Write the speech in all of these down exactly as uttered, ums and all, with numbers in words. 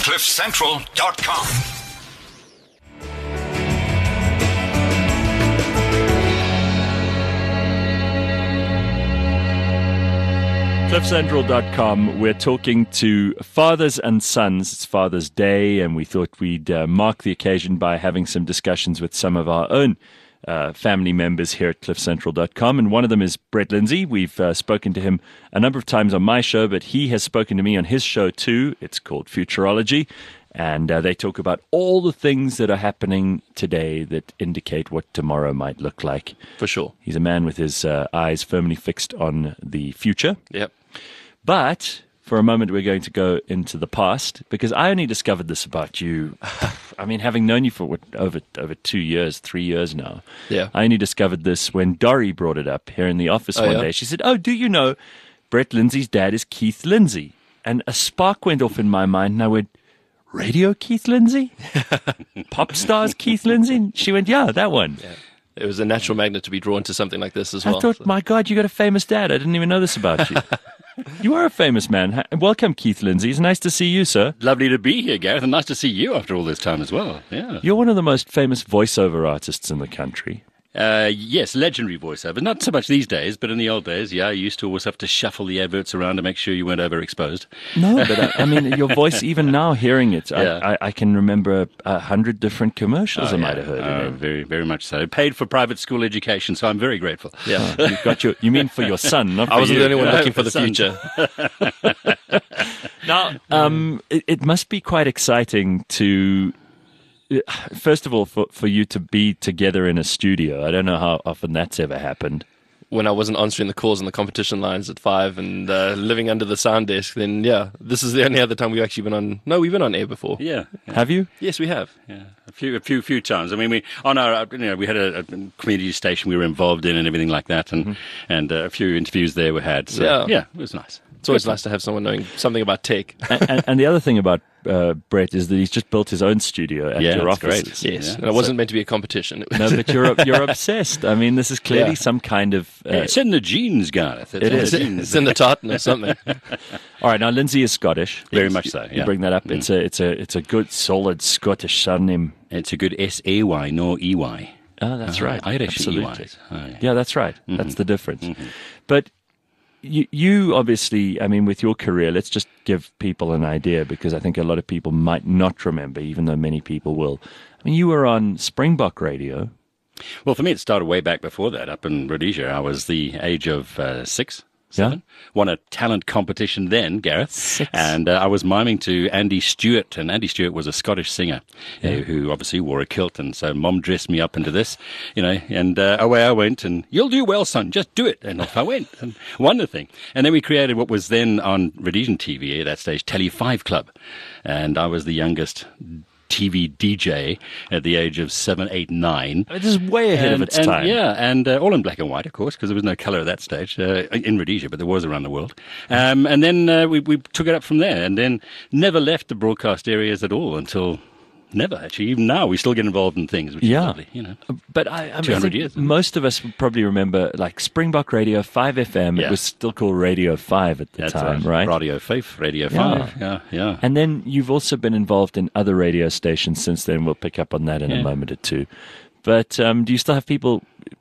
cliff central dot com. cliff central dot com. We're talking to fathers and sons. It's Father's Day, and we thought we'd uh, mark the occasion by having some discussions with some of our own uh, family members here at cliff central dot com. And one of them is Brett Lindsay. We've uh, spoken to him a number of times on my show, but he has spoken to me on his show too. It's called Futurology. And uh, they talk about all the things that are happening today that indicate what tomorrow might look like. For sure. He's a man with his uh, eyes firmly fixed on the future. Yep. But for a moment, we're going to go into the past, because I only discovered this about you. I mean, having known you for what, over over two years, three years now. Yeah. I only discovered this when Dory brought it up here in the office Oh, one yeah? day. She said, "Oh, do you know Brett Lindsay's dad is Keith Lindsay?" And a spark went off in my mind, and I went, "Radio Keith Lindsay? Pop stars Keith Lindsay?" And she went, "Yeah, that one." Yeah. It was a natural magnet to be drawn to something like this as well. I thought, so. my God, you got a famous dad. I didn't even know this about you. You are a famous man. Ha- Welcome, Keith Lindsay. It's nice to see you, sir. Lovely to be here, Gareth, and nice to see you after all this time as well. Yeah. You're one of the most famous voiceover artists in the country. Uh, yes, legendary voiceover. Not so much these days, but in the old days, yeah, you used to always have to shuffle the adverts around to make sure you weren't overexposed. No, but I, I mean, your voice, even now hearing it, Yeah. I, I, I can remember a hundred different commercials I Oh, might yeah. have heard. Oh, in it. very, very much so. Paid for private school education, so I'm very grateful. Yeah. You've got your, you mean for your son, not for I wasn't you. the only one Yeah, looking for for the sons. future. Now, um, it, it must be quite exciting to, first of all, for, for you to be together in a studio. I don't know how often that's ever happened. When I wasn't answering the calls on the competition lines at five and uh, living under the sound desk, then yeah, this is the only other time we've actually been on. No, we've been on air before. Yeah. yeah. Have you? Yes, we have. Yeah, a few, a few, few times. I mean, we on our, you know, we had a, a community station we were involved in and everything like that, and mm-hmm. and uh, a few interviews there were had. So Yeah. yeah, it was nice. It's always nice to have someone knowing something about tech. and, and, and the other thing about uh, Brett is that he's just built his own studio at Yeah, your that's great. offices. Yes, Yeah. and it wasn't meant to be a competition. It was No, but you're you're obsessed. I mean, this is clearly Yeah. some kind of. Uh, Yeah, it's in the genes, Gareth. It's It in is. the it's, genes. it's in the tartan or something. all right, now Lindsay is Scottish. Very Yes, much you- so, You yeah. bring that up. Mm. It's a it's a it's a good solid Scottish surname. It's a good S A Y, no E Y. Oh, that's Uh, right. Irish Absolutely. E Ys. Oh, yeah. Yeah, that's right. Mm-hmm. That's the difference. But you, you obviously, I mean, with your career, let's just give people an idea, because I think a lot of people might not remember, even though many people will. I mean, you were on Springbok Radio. Well, for me, it started way back before that, up in Rhodesia. I was the age of uh, six, seven. Won a talent competition then, Gareth. Six. And uh, I was miming to Andy Stewart, and Andy Stewart was a Scottish singer uh, who obviously wore a kilt, and so Mom dressed me up into this, you know, and uh, away I went, and "You'll do well, son, just do it." And off I went, and won the thing. And then we created what was then on Rhodesian T V at that stage, Telly five Club, and I was the youngest T V D J at the age of seven, eight, nine. It is way ahead and, of its and, time. Yeah, and uh, all in black and white, of course, because there was no colour at that stage uh, in Rhodesia, but there was around the world. Um, and then uh, we, we took it up from there, and then never left the broadcast areas at all until never, actually. Even now, we still get involved in things, which Yeah. is lovely, you know. But I, I, mean, I two hundred think years. most of us would probably remember, like Springbok Radio, five F M. It Yeah. was still called Radio five at the That's time, right. right? Radio five, Radio Yeah. five, yeah, yeah. And then you've also been involved in other radio stations since then. We'll pick up on that in a Yeah. moment or two. But um, do you still have people?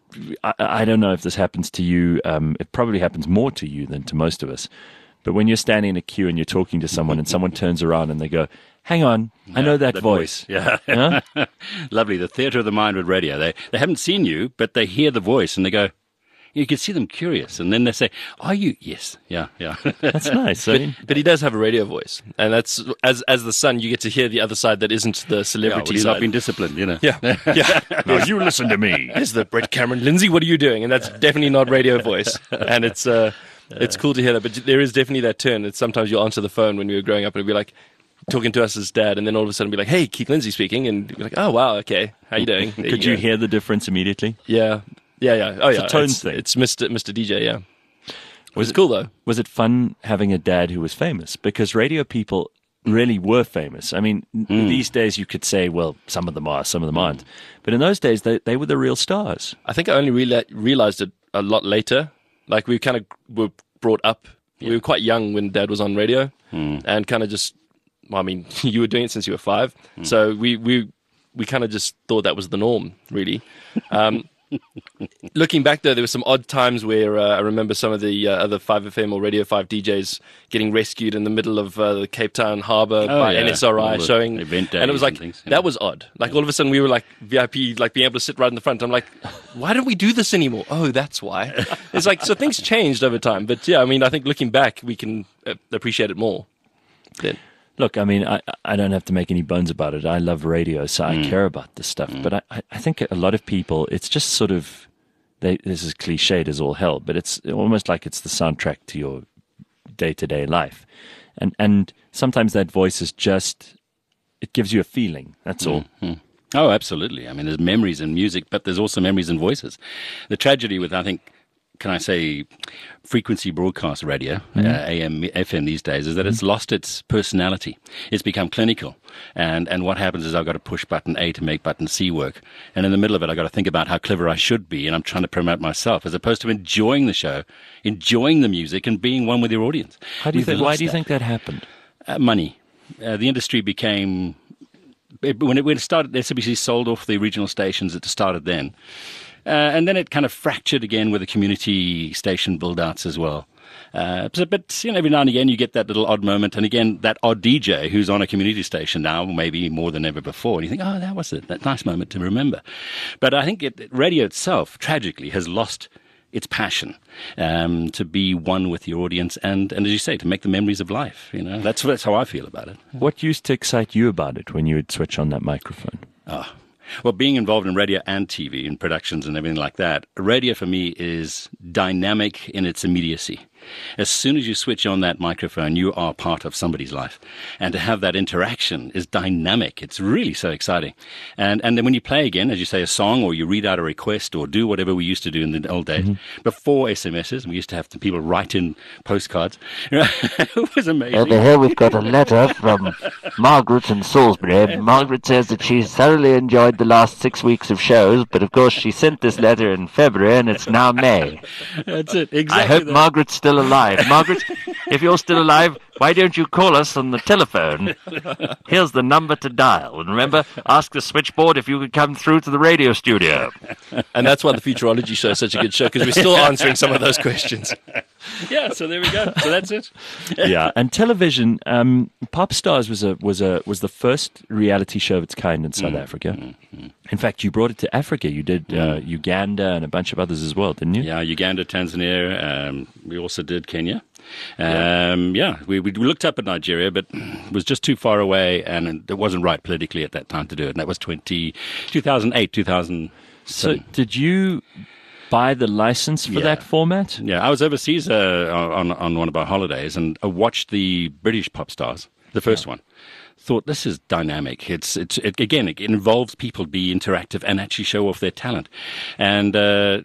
I, I don't know if this happens to you. Um, it probably happens more to you than to most of us. But when you're standing in a queue and you're talking to someone and someone turns around and they go, "Hang on, I know that, voice." Yeah. Huh? Lovely. The theatre of the mind with radio. They they haven't seen you, but they hear the voice and they go, you can see them curious. And then they say, "Are you?" Yes. Yeah. Yeah. That's nice. I mean, But he does have a radio voice, and that's as as the son, you get to hear the other side that isn't the Yeah, well, celebrity he's side. not been disciplined, you know. yeah, yeah. now you listen to me. It's the Brett Cameron Lindsay. What are you doing? And that's definitely not radio voice. And it's uh, it's cool to hear that. But there is definitely that turn. It's sometimes you'll answer the phone when we were growing up, and it'd be like talking to us as dad, and then all of a sudden be like, "Hey, Keith Lindsay speaking," and you'd be like, "Oh wow, okay, how you doing?" There Could you go. hear the difference immediately? Yeah, yeah, yeah. Oh It's a yeah, tone it's, thing. It's Mister Mister D J. Yeah, Was it's it- cool though. Was it fun having a dad who was famous? Because radio people really were famous. I mean, n these days you could say, well, some of them are, some of them aren't. But in those days, they, they were the real stars. I think I only reala- realized it a lot later. Like we kind of were brought up. We were quite young when Dad was on radio, and kind of just well, I mean, you were doing it since you were five. Mm. So we, we, we kind of just thought that was the norm, really. Um, looking back, though, there were some odd times where uh, I remember some of the uh, other five F M or Radio five D Js getting rescued in the middle of uh, the Cape Town harbour oh, by yeah. N S R I showing. Event days and it was like, and things, yeah. that was odd. Like, all of a sudden, we were like V I P, like being able to sit right in the front. I'm like, why don't we do this anymore? Oh, that's why. It's like, so things changed over time. But yeah, I mean, I think looking back, we can uh, appreciate it more then. Look, I mean, I, I don't have to make any bones about it. I love radio, so I mm. care about this stuff. Mm. But I, I think a lot of people, it's just sort of, they, this is cliched as all hell, but it's almost like it's the soundtrack to your day-to-day life. And and sometimes that voice is just, it gives you a feeling, that's all. Mm-hmm. Oh, absolutely. I mean, there's memories in music, but there's also memories in voices. The tragedy with, I think, can I say, frequency broadcast radio, mm-hmm. uh, A M, F M these days, is that mm-hmm. it's lost its personality. It's become clinical. And and what happens is I've got to push button A to make button C work. And in the middle of it, I've got to think about how clever I should be, and I'm trying to promote myself, as opposed to enjoying the show, enjoying the music, and being one with your audience. How do you We've think, why lost do you that. think that happened? Uh, money. Uh, the industry became... It, when, it, when it started, S A B C sold off the regional stations. It started then. Uh, and then it kind of fractured again with the community station build-outs as well. Uh, so, but you know, every now and again you get that little odd moment, and again that odd D J who's on a community station now, maybe more than ever before, and you think, oh, that was it, that nice moment to remember. But I think it, radio itself, tragically, has lost its passion um, to be one with your audience, and, and as you say, to make the memories of life. You know, that's that's how I feel about it. What used to excite you about it when you would switch on that microphone? Oh. Well, being involved in radio and T V and productions and everything like that, radio for me is dynamic in its immediacy. As soon as you switch on that microphone, you are part of somebody's life. And to have that interaction is dynamic. It's really so exciting. And and then when you play again, as you say, a song, or you read out a request, or do whatever we used to do in the old days, mm-hmm. before S M Ses, we used to have the people write in postcards. It was amazing. Over here we've got a letter from Margaret in Salisbury. Margaret says that she's thoroughly enjoyed the last six weeks of shows, but of course she sent this letter in February and it's now May. That's it, exactly. I hope that. Margaret's still alive. Margaret, if you're still alive, why don't you call us on the telephone? Here's the number to dial. And remember, ask the switchboard if you could come through to the radio studio. And that's why the Futurology show is such a good show, because we're still answering some of those questions. Yeah, so there we go. So that's it. Yeah, and television, um, Pop Stars was a was a was the first reality show of its kind in South mm, Africa. Mm, mm. In fact, you brought it to Africa. You did uh, Uganda and a bunch of others as well, didn't you? Yeah, Uganda, Tanzania. Um, we also did Kenya. Um, yeah, yeah we, we looked up at Nigeria, but it was just too far away, and it wasn't right politically at that time to do it. And that was twenty, two thousand eight, two thousand seven. So did you buy the license for yeah. that format? Yeah, I was overseas uh, on, on one of our holidays, and I watched the British Pop Stars, the first yeah. one. Thought, this is dynamic. It's it's it, again, it involves people be interactive and actually show off their talent. And uh,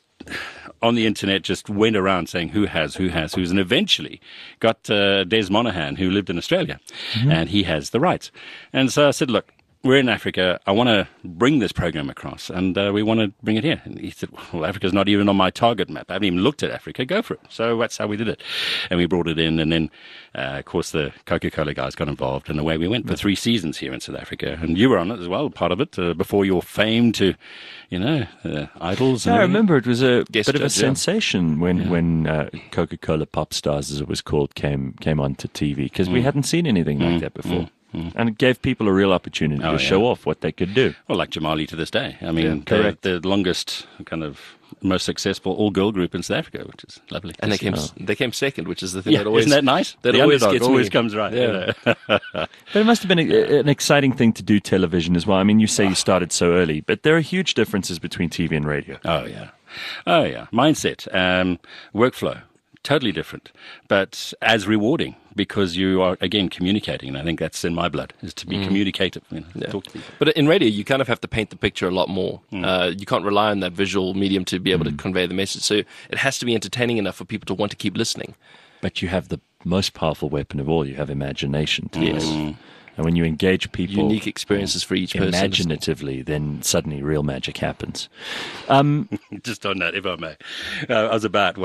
on the internet, just went around saying who has, who has, who's, and eventually got uh, Des Monaghan, who lived in Australia, mm-hmm. and he has the rights. And so I said, look, we're in Africa. I want to bring this program across, and uh, we want to bring it here. And he said, well, Africa's not even on my target map. I haven't even looked at Africa. Go for it. So that's how we did it. And we brought it in, and then, uh, of course, the Coca-Cola guys got involved, and away we went for three seasons here in South Africa. And you were on it as well, part of it, uh, before your fame to, you know, uh, idols. Yeah, and I remember it was a Guest bit of a judge, yeah. sensation when, Yeah. when uh, Coca-Cola Pop Stars, as it was called, came came onto T V, because mm. we hadn't seen anything like Mm, that before. mm. Mm. And it gave people a real opportunity Oh, to yeah. show off what they could do. Well, like Jamali to this day. I mean, Yeah, they're correct. the longest, kind of, most successful all-girl group in South Africa, which is lovely. And they came, Oh. they came second, which is the thing Yeah, that always... isn't that nice? That the always underdog gets always me. comes right. Yeah. you know. But it must have been a, an exciting thing to do television as well. I mean, you say you started so early, but there are huge differences between T V and radio. Oh, yeah. Oh, yeah. Mindset, um, workflow, totally different, but as rewarding because you are, again, communicating. And I think that's in my blood, is to be mm. communicative. You know, Yeah. talk to people. But in radio, you kind of have to paint the picture a lot more. Mm. Uh, you can't rely on that visual medium to be able mm. to convey the message. So it has to be entertaining enough for people to want to keep listening. But you have the most powerful weapon of all. You have imagination. To Yes. this. And when you engage people Unique experiences for each person. imaginatively, then suddenly real magic happens. Um, Just on that, if I may. Uh, I was about, what,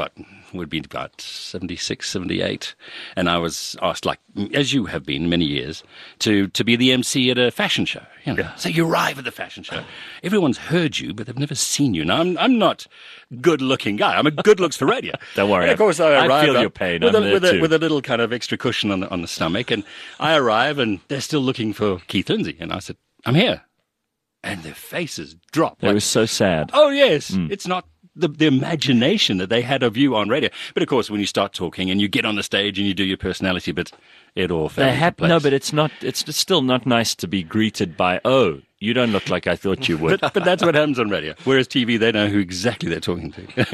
would be about seventy-six, seventy-eight. And I was asked, like, as you have been many years, to, to be the M C at a fashion show. You know? Yeah. So you arrive at the fashion show. Everyone's heard you, but they've never seen you. Now, I'm, I'm not good-looking guy. I'm a good looks for radio. Don't worry. And of course, I I arrive feel your pain. with, I'm a, there with, a, too. with a little kind of extra cushion on the, on the stomach. And I arrive, and they're still looking for Keith Lindsay. And I said, I'm here. And their faces dropped. They like, were so sad. oh, yes. Mm. It's not the, the imagination that they had of you on radio. But, of course, when you start talking and you get on the stage and you do your personality, but it all fell They into had, place. no, but it's not. It's just still not nice to be greeted by, "Oh, you don't look like I thought you would." But, but that's what happens on radio. Whereas T V, they know who exactly they're talking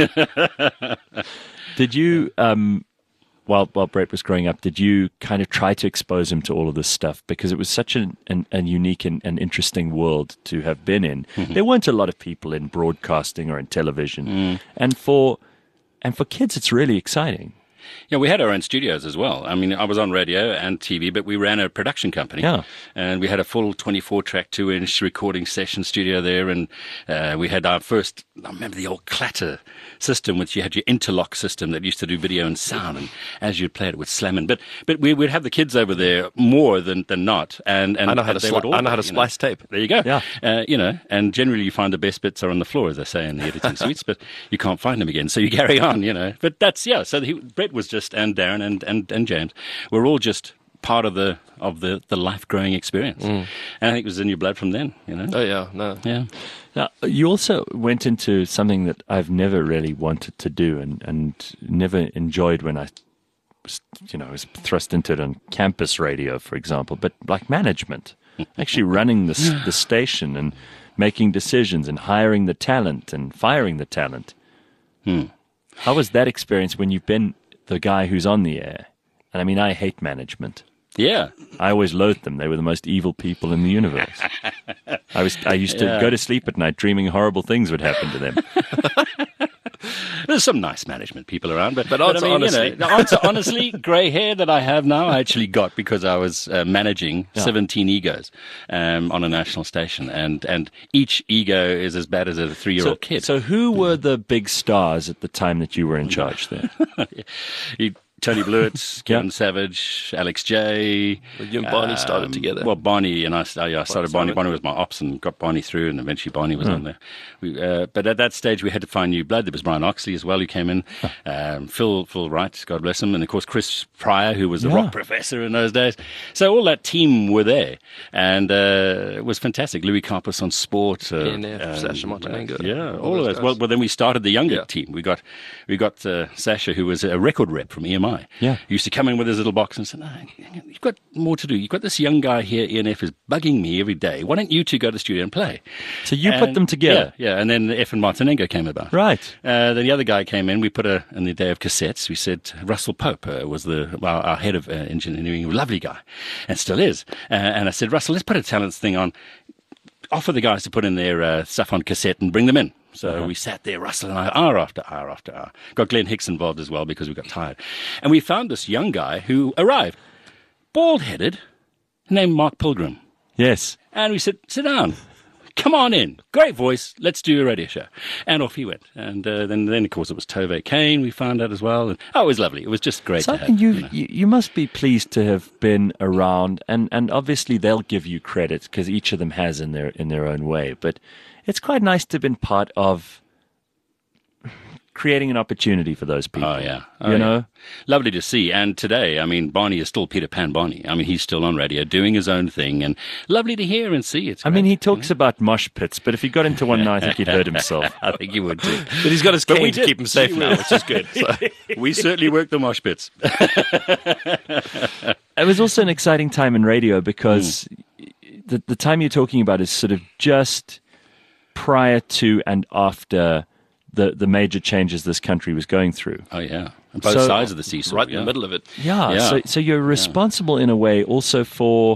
to. Did you, um, while while Brett was growing up, did you kind of try to expose him to all of this stuff? Because it was such an, an, an unique and, and interesting world to have been in. Mm-hmm. There weren't a lot of people in broadcasting or in television, mm. and for and for kids, it's really exciting. Yeah, we had our own studios as well. I mean, I was on radio and T V, but we ran a production company. Yeah. And we had a full twenty-four track, two inch recording session studio there. And uh, we had our first, I remember the old clatter system, which you had your interlock system that used to do video and sound. And as you'd play it, it would slam in. But but we would have the kids over there more than, than not. And, and I know how to, they sli- would all I know how to you splice know. tape. There you go. Yeah. Uh, you know, and generally you find the best bits are on the floor, as they say in the editing suites, but you can't find them again. So you carry on, you know. But that's, yeah. So he, Brett was just, and Darren and, and, and James, we're all just part of the of the, the life growing experience. Mm. And I think it was in your blood from then, you know. Oh, yeah, no. Yeah. Now, you also went into something that I've never really wanted to do and, and never enjoyed when I was, you know, was thrust into it on campus radio, for example, but like management, actually running the, the station and making decisions and hiring the talent and firing the talent. Hmm. How was that experience when you've been the guy who's on the air? And I mean, I hate management. Yeah. I always loathed them. They were the most evil people in the universe. I was. I used to Yeah. go to sleep at night dreaming horrible things would happen to them. There's some nice management people around, but, But I answer mean, honestly. You know, the answer honestly, grey hair that I have now, I actually got because I was uh, managing Yeah. seventeen egos um, on a national station, and, and each ego is as bad as a three-year-old So, kid. so who were the big stars at the time that you were in charge there? You- Tony Blewett, Kevin Yeah. Savage, Alex J. Well, you and Barney started together. Well, Barney and I, uh, yeah, I started Barney. Simon. Barney was my ops and got Barney through, and eventually Barney was Hmm. on there. We, uh, but at that stage, we had to find new blood. There was Brian Oxley as well who came in, um, Phil Phil Wright, God bless him, and of course Chris Pryor, who was the Yeah. rock professor in those days. So all that team were there, and uh, it was fantastic. Louis Carpus on sport, uh, E N F, Sasha Montenegro, yeah, all all of those those. guys. Well, well, then we started the younger Yeah. team. We got we got uh, Sasha, who was a record rep from E M I. Yeah. He used to come in with his little box and say, no, you've got more to do. You've got this young guy here, E N F is bugging me every day. Why don't you two go to the studio and play? So you put And- them together, Yeah, yeah. And then F and Montenegro came about. right? Uh, then the other guy came in. We put a, in the day of cassettes, we said Russell Pope uh, was the well, our head of uh, engineering, a lovely guy, and still is. Uh, and I said, Russell, let's put a talents thing on. Offer the guys to put in their uh, stuff on cassette and bring them in. So Uh-huh. we sat there, Russell and I, hour after hour after hour. Got Glenn Hicks involved as well because we got tired. And we found this young guy who arrived, bald-headed, named Mark Pilgrim. Yes. And we said, sit down. Come on in. Great voice. Let's do a radio show. And off he went. And uh, then, then, of course, it was Tove Kane we found out as well. And, oh, it was lovely. It was just great So to have. you, you know. you you must be pleased to have been around, and, and obviously they'll give you credit because each of them has in their in their own way. But it's quite nice to have been part of creating an opportunity for those people. Oh, yeah. Oh, you yeah. know? Lovely to see. And today, I mean, Barney is still Peter Pan Barney. I mean, he's still on radio doing his own thing. And lovely to hear and see. It's I mean, great. he talks about mosh pits, but if he got into one now, I think he'd hurt himself. I think he would too. But he's got his But we cane to did. keep him safe We now, will. which is good. So. We certainly worked the mosh pits. It was also an exciting time in radio because the the time you're talking about is sort of just prior to and after the, the major changes this country was going through. Oh, yeah. On both So- sides of the seesaw. Right in yeah. the middle of it. Yeah, Yeah. so so you're responsible in a way also for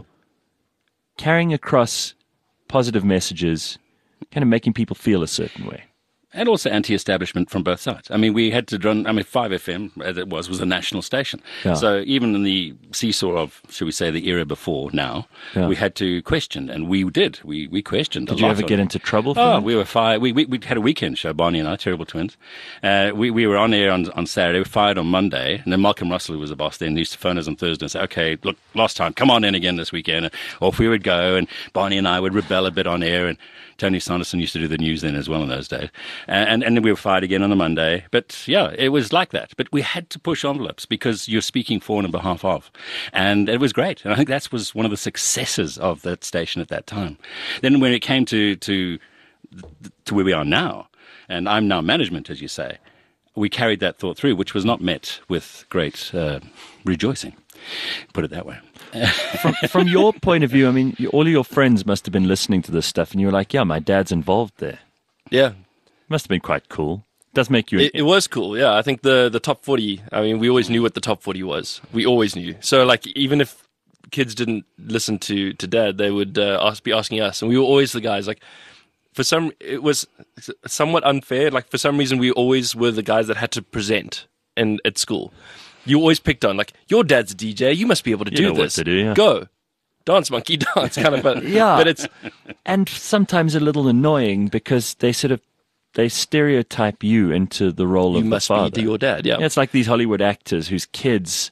carrying across positive messages, kind of making people feel a certain way. and also anti-establishment from both sides. I mean, we had to run, I mean, five F M, as it was, was a national station. Yeah. So even in the seesaw of, should we say, the era before now, Yeah. we had to question, and we did. We we questioned. Did a you lot ever of get it. into trouble for Oh, that? we were fired. We, we we had a weekend show, Barney and I, Terrible Twins. Uh, we we were on air on, on Saturday. We were fired on Monday, and then Malcolm Russell, who was the boss then, used to phone us on Thursday and say, "Okay, look, last time, come on in again this weekend." And off we would go, and Barney and I would rebel a bit on air, and Tony Sanderson used to do the news then as well in those days. And, and, and then we were fired again on the Monday. But yeah, it was like that. But we had to push envelopes because you're speaking for and on behalf of. And it was great. And I think that was one of the successes of that station at that time. Then when it came to, to, to where we are now, and I'm now management, as you say, we carried that thought through, which was not met with great uh, rejoicing. Put it that way. from, from your point of view, I mean, you, all of your friends must have been listening to this stuff, and you were like, yeah, my dad's involved there. Yeah, Must have been quite cool. Does make you... It, it was cool, yeah. I think the, the top forty, I mean, we always knew what the top forty was. We always knew. So, like, even if kids didn't listen to, to Dad, they would uh, ask, be asking us. And we were always the guys. Like, for some, it was somewhat unfair. Like, for some reason, we always were the guys that had to present in, at school. You always picked on, like, your dad's a D J. You must be able to You do know what this. to do, yeah. Go. Dance, monkey, dance, kind of. But, Yeah. but it's... And sometimes a little annoying because they sort of... They stereotype you into the role You of must the father. be your dad, yeah. Yeah, it's like these Hollywood actors whose kids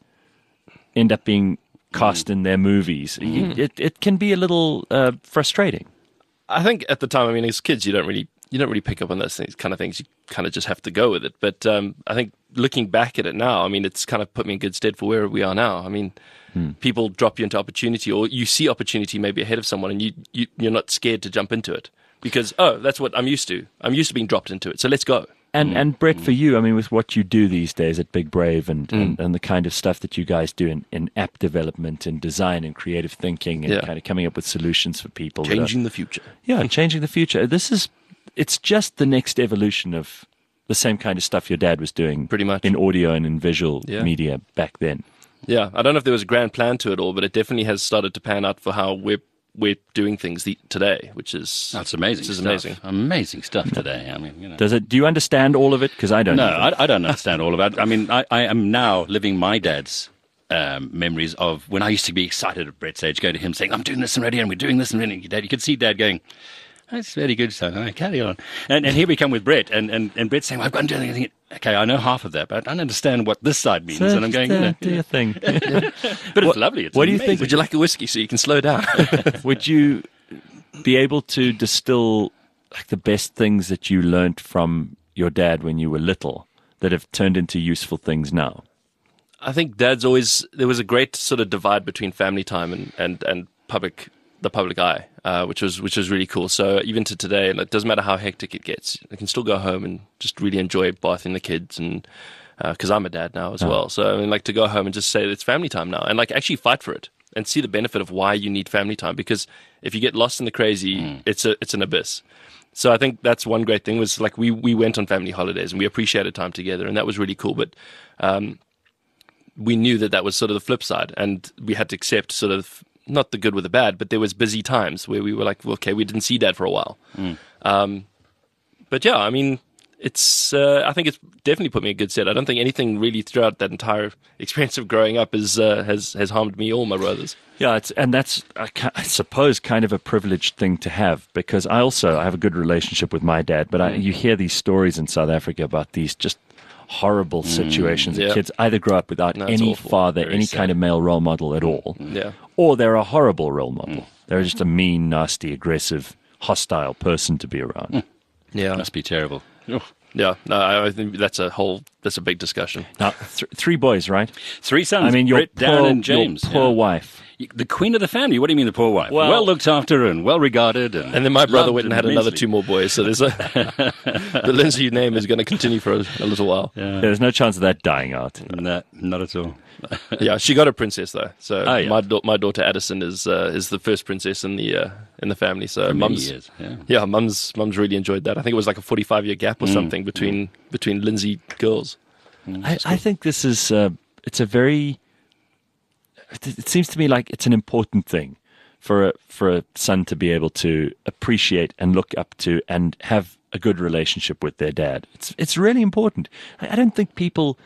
end up being cast in their movies. You- It it can be a little uh, frustrating. I think at the time, I mean, as kids, you don't really you don't really pick up on those things, kind of things. You kind of just have to go with it. But um, I think looking back at it now, I mean, it's kind of put me in good stead for where we are now. I mean, people drop you into opportunity, or you see opportunity maybe ahead of someone, and you, you you're not scared to jump into it because oh, that's what I'm used to. I'm used to being dropped into it, so let's go. And and Brett, for you, I mean, with what you do these days at Big Brave and, and, and the kind of stuff that you guys do in, in app development and design and creative thinking and Yeah. kind of coming up with solutions for people. that are- Changing the future. Yeah, changing the future. This is, it's just the next evolution of the same kind of stuff your dad was doing. Pretty much. In audio and in visual Yeah. media back then. Yeah, I don't know if there was a grand plan to it all, but it definitely has started to pan out for how we're we're doing things the, today, which is That's amazing. Which is stuff. amazing. Amazing stuff today. I mean, you know. Does it, do you understand all of it? Because I don't No, even. I, I don't understand all of it. I mean, I, I am now living my dad's um, memories of when I used to be excited at Brett's age, go to him saying, I'm doing this in radio and we're doing this in radio. Dad, you could see Dad going, that's very good, son. All right, carry on. And, and here we come with Brett, and, and, and Brett's saying, well, I've got to do anything. Okay, I know half of that, but I don't understand what this side means. So and I'm going, you just, uh, know, do your thing. but it's lovely. It's what do you amazing. think- Would you like a whiskey so you can slow down? Would you be able to distill like the best things that you learnt from your dad when you were little that have turned into useful things now? I think Dad's always there was a great sort of divide between family time and and, and public the public eye, uh, which was which was really cool. So even to today, like, it doesn't matter how hectic it gets, I can still go home and just really enjoy bathing the kids, and because uh, I'm a dad now as well. So I mean, like to go home and just say it's family time now, and like actually fight for it and see the benefit of why you need family time. Because if you get lost in the crazy, it's a it's an abyss. So I think that's one great thing was like we we went on family holidays and we appreciated time together, and that was really cool. But um, we knew that that was sort of the flip side, and we had to accept sort of not the good with the bad, but there was busy times where we were like, well, okay, we didn't see Dad for a while. Mm. Um, but yeah, I mean, it's uh, I think it's definitely put me in good stead. I don't think anything really throughout that entire experience of growing up is uh, has has harmed me or my brothers. Yeah, it's, and that's, I, ca- I suppose, kind of a privileged thing to have, because I also I have a good relationship with my dad, but I, you hear these stories in South Africa about these just horrible situations yeah. that kids either grow up without No, it's any awful. father, Very any sad. kind of male role model at all, Yeah. or they're a horrible role model. They're just a mean, nasty, aggressive, hostile person to be around. Yeah. Must be terrible. Oh. Yeah. No, I I think that's a whole that's a big discussion. Now, th- three boys, right? Three sons. I mean, your Brett, poor, Darren, and James. your poor yeah. wife. The queen of the family. What do you mean the poor wife? Well- Well, looked after and well regarded. And, And then my brother loved went and had another immensely. two more boys. So there's a the Lindsay name is going to continue for a, a little while. Yeah. There's no chance of that dying out. No, not at all. Yeah, she got a princess though. So Oh, yeah. my da- my daughter Addison is uh, is the first princess in the uh, in the family. So For many mum's years. Yeah. yeah, mum's mum's really enjoyed that. I think it was like a forty-five year gap or something between between Lindsay girls. I, I think this is uh, it's a very it, it seems to me like it's an important thing for a, for a son to be able to appreciate and look up to and have a good relationship with their dad. It's it's really important. I, I don't think people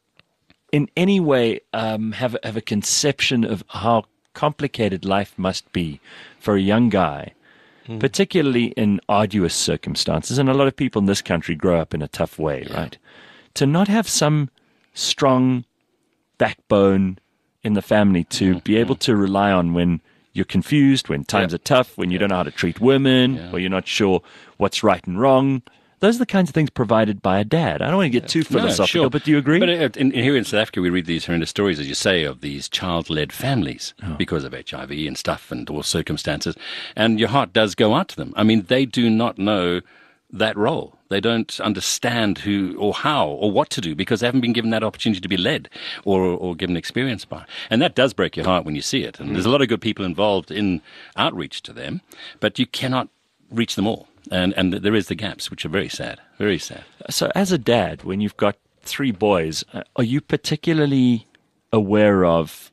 in any way um, have have a conception of how complicated life must be for a young guy, mm. particularly in arduous circumstances. And a lot of people in this country grow up in a tough way, yeah. right? To not have some strong backbone in the family to mm-hmm. be able to rely on when you're confused, when times yep. are tough, when you yep. don't know how to treat women, yeah. or you're not sure what's right and wrong. Those are the kinds of things provided by a dad. I don't want to get too philosophical, no, sure. but do you agree? But in, in, here in South Africa, we read these horrendous stories, as you say, of these child-led families oh. because of H I V and stuff and all circumstances. And your heart does go out to them. I mean, they do not know that role. They don't understand who or how or what to do because they haven't been given that opportunity to be led or, or given experience by. And that does break your heart when you see it. And mm. there's a lot of good people involved in outreach to them, but you cannot reach them all. And and there is the gaps, which are very sad, very sad. So as a dad, when you've got three boys, are you particularly aware of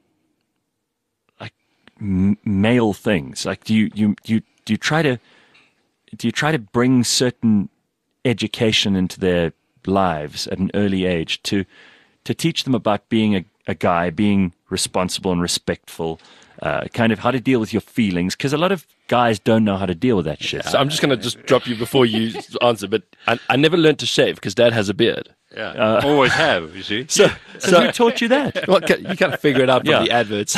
like m- male things? Like do you, you, you, do you try to do you try to bring certain education into their lives at an early age to to teach them about being a, a guy, being responsible and respectful, uh, kind of how to deal with your feelings? Because a lot of guys don't know how to deal with that shit. So I'm just going to just drop you before you answer, but I, I never learned to shave because Dad has a beard. Yeah, uh, always have, you see. So, so, so who taught you that? Well, you kind of figure it out from yeah. the adverts.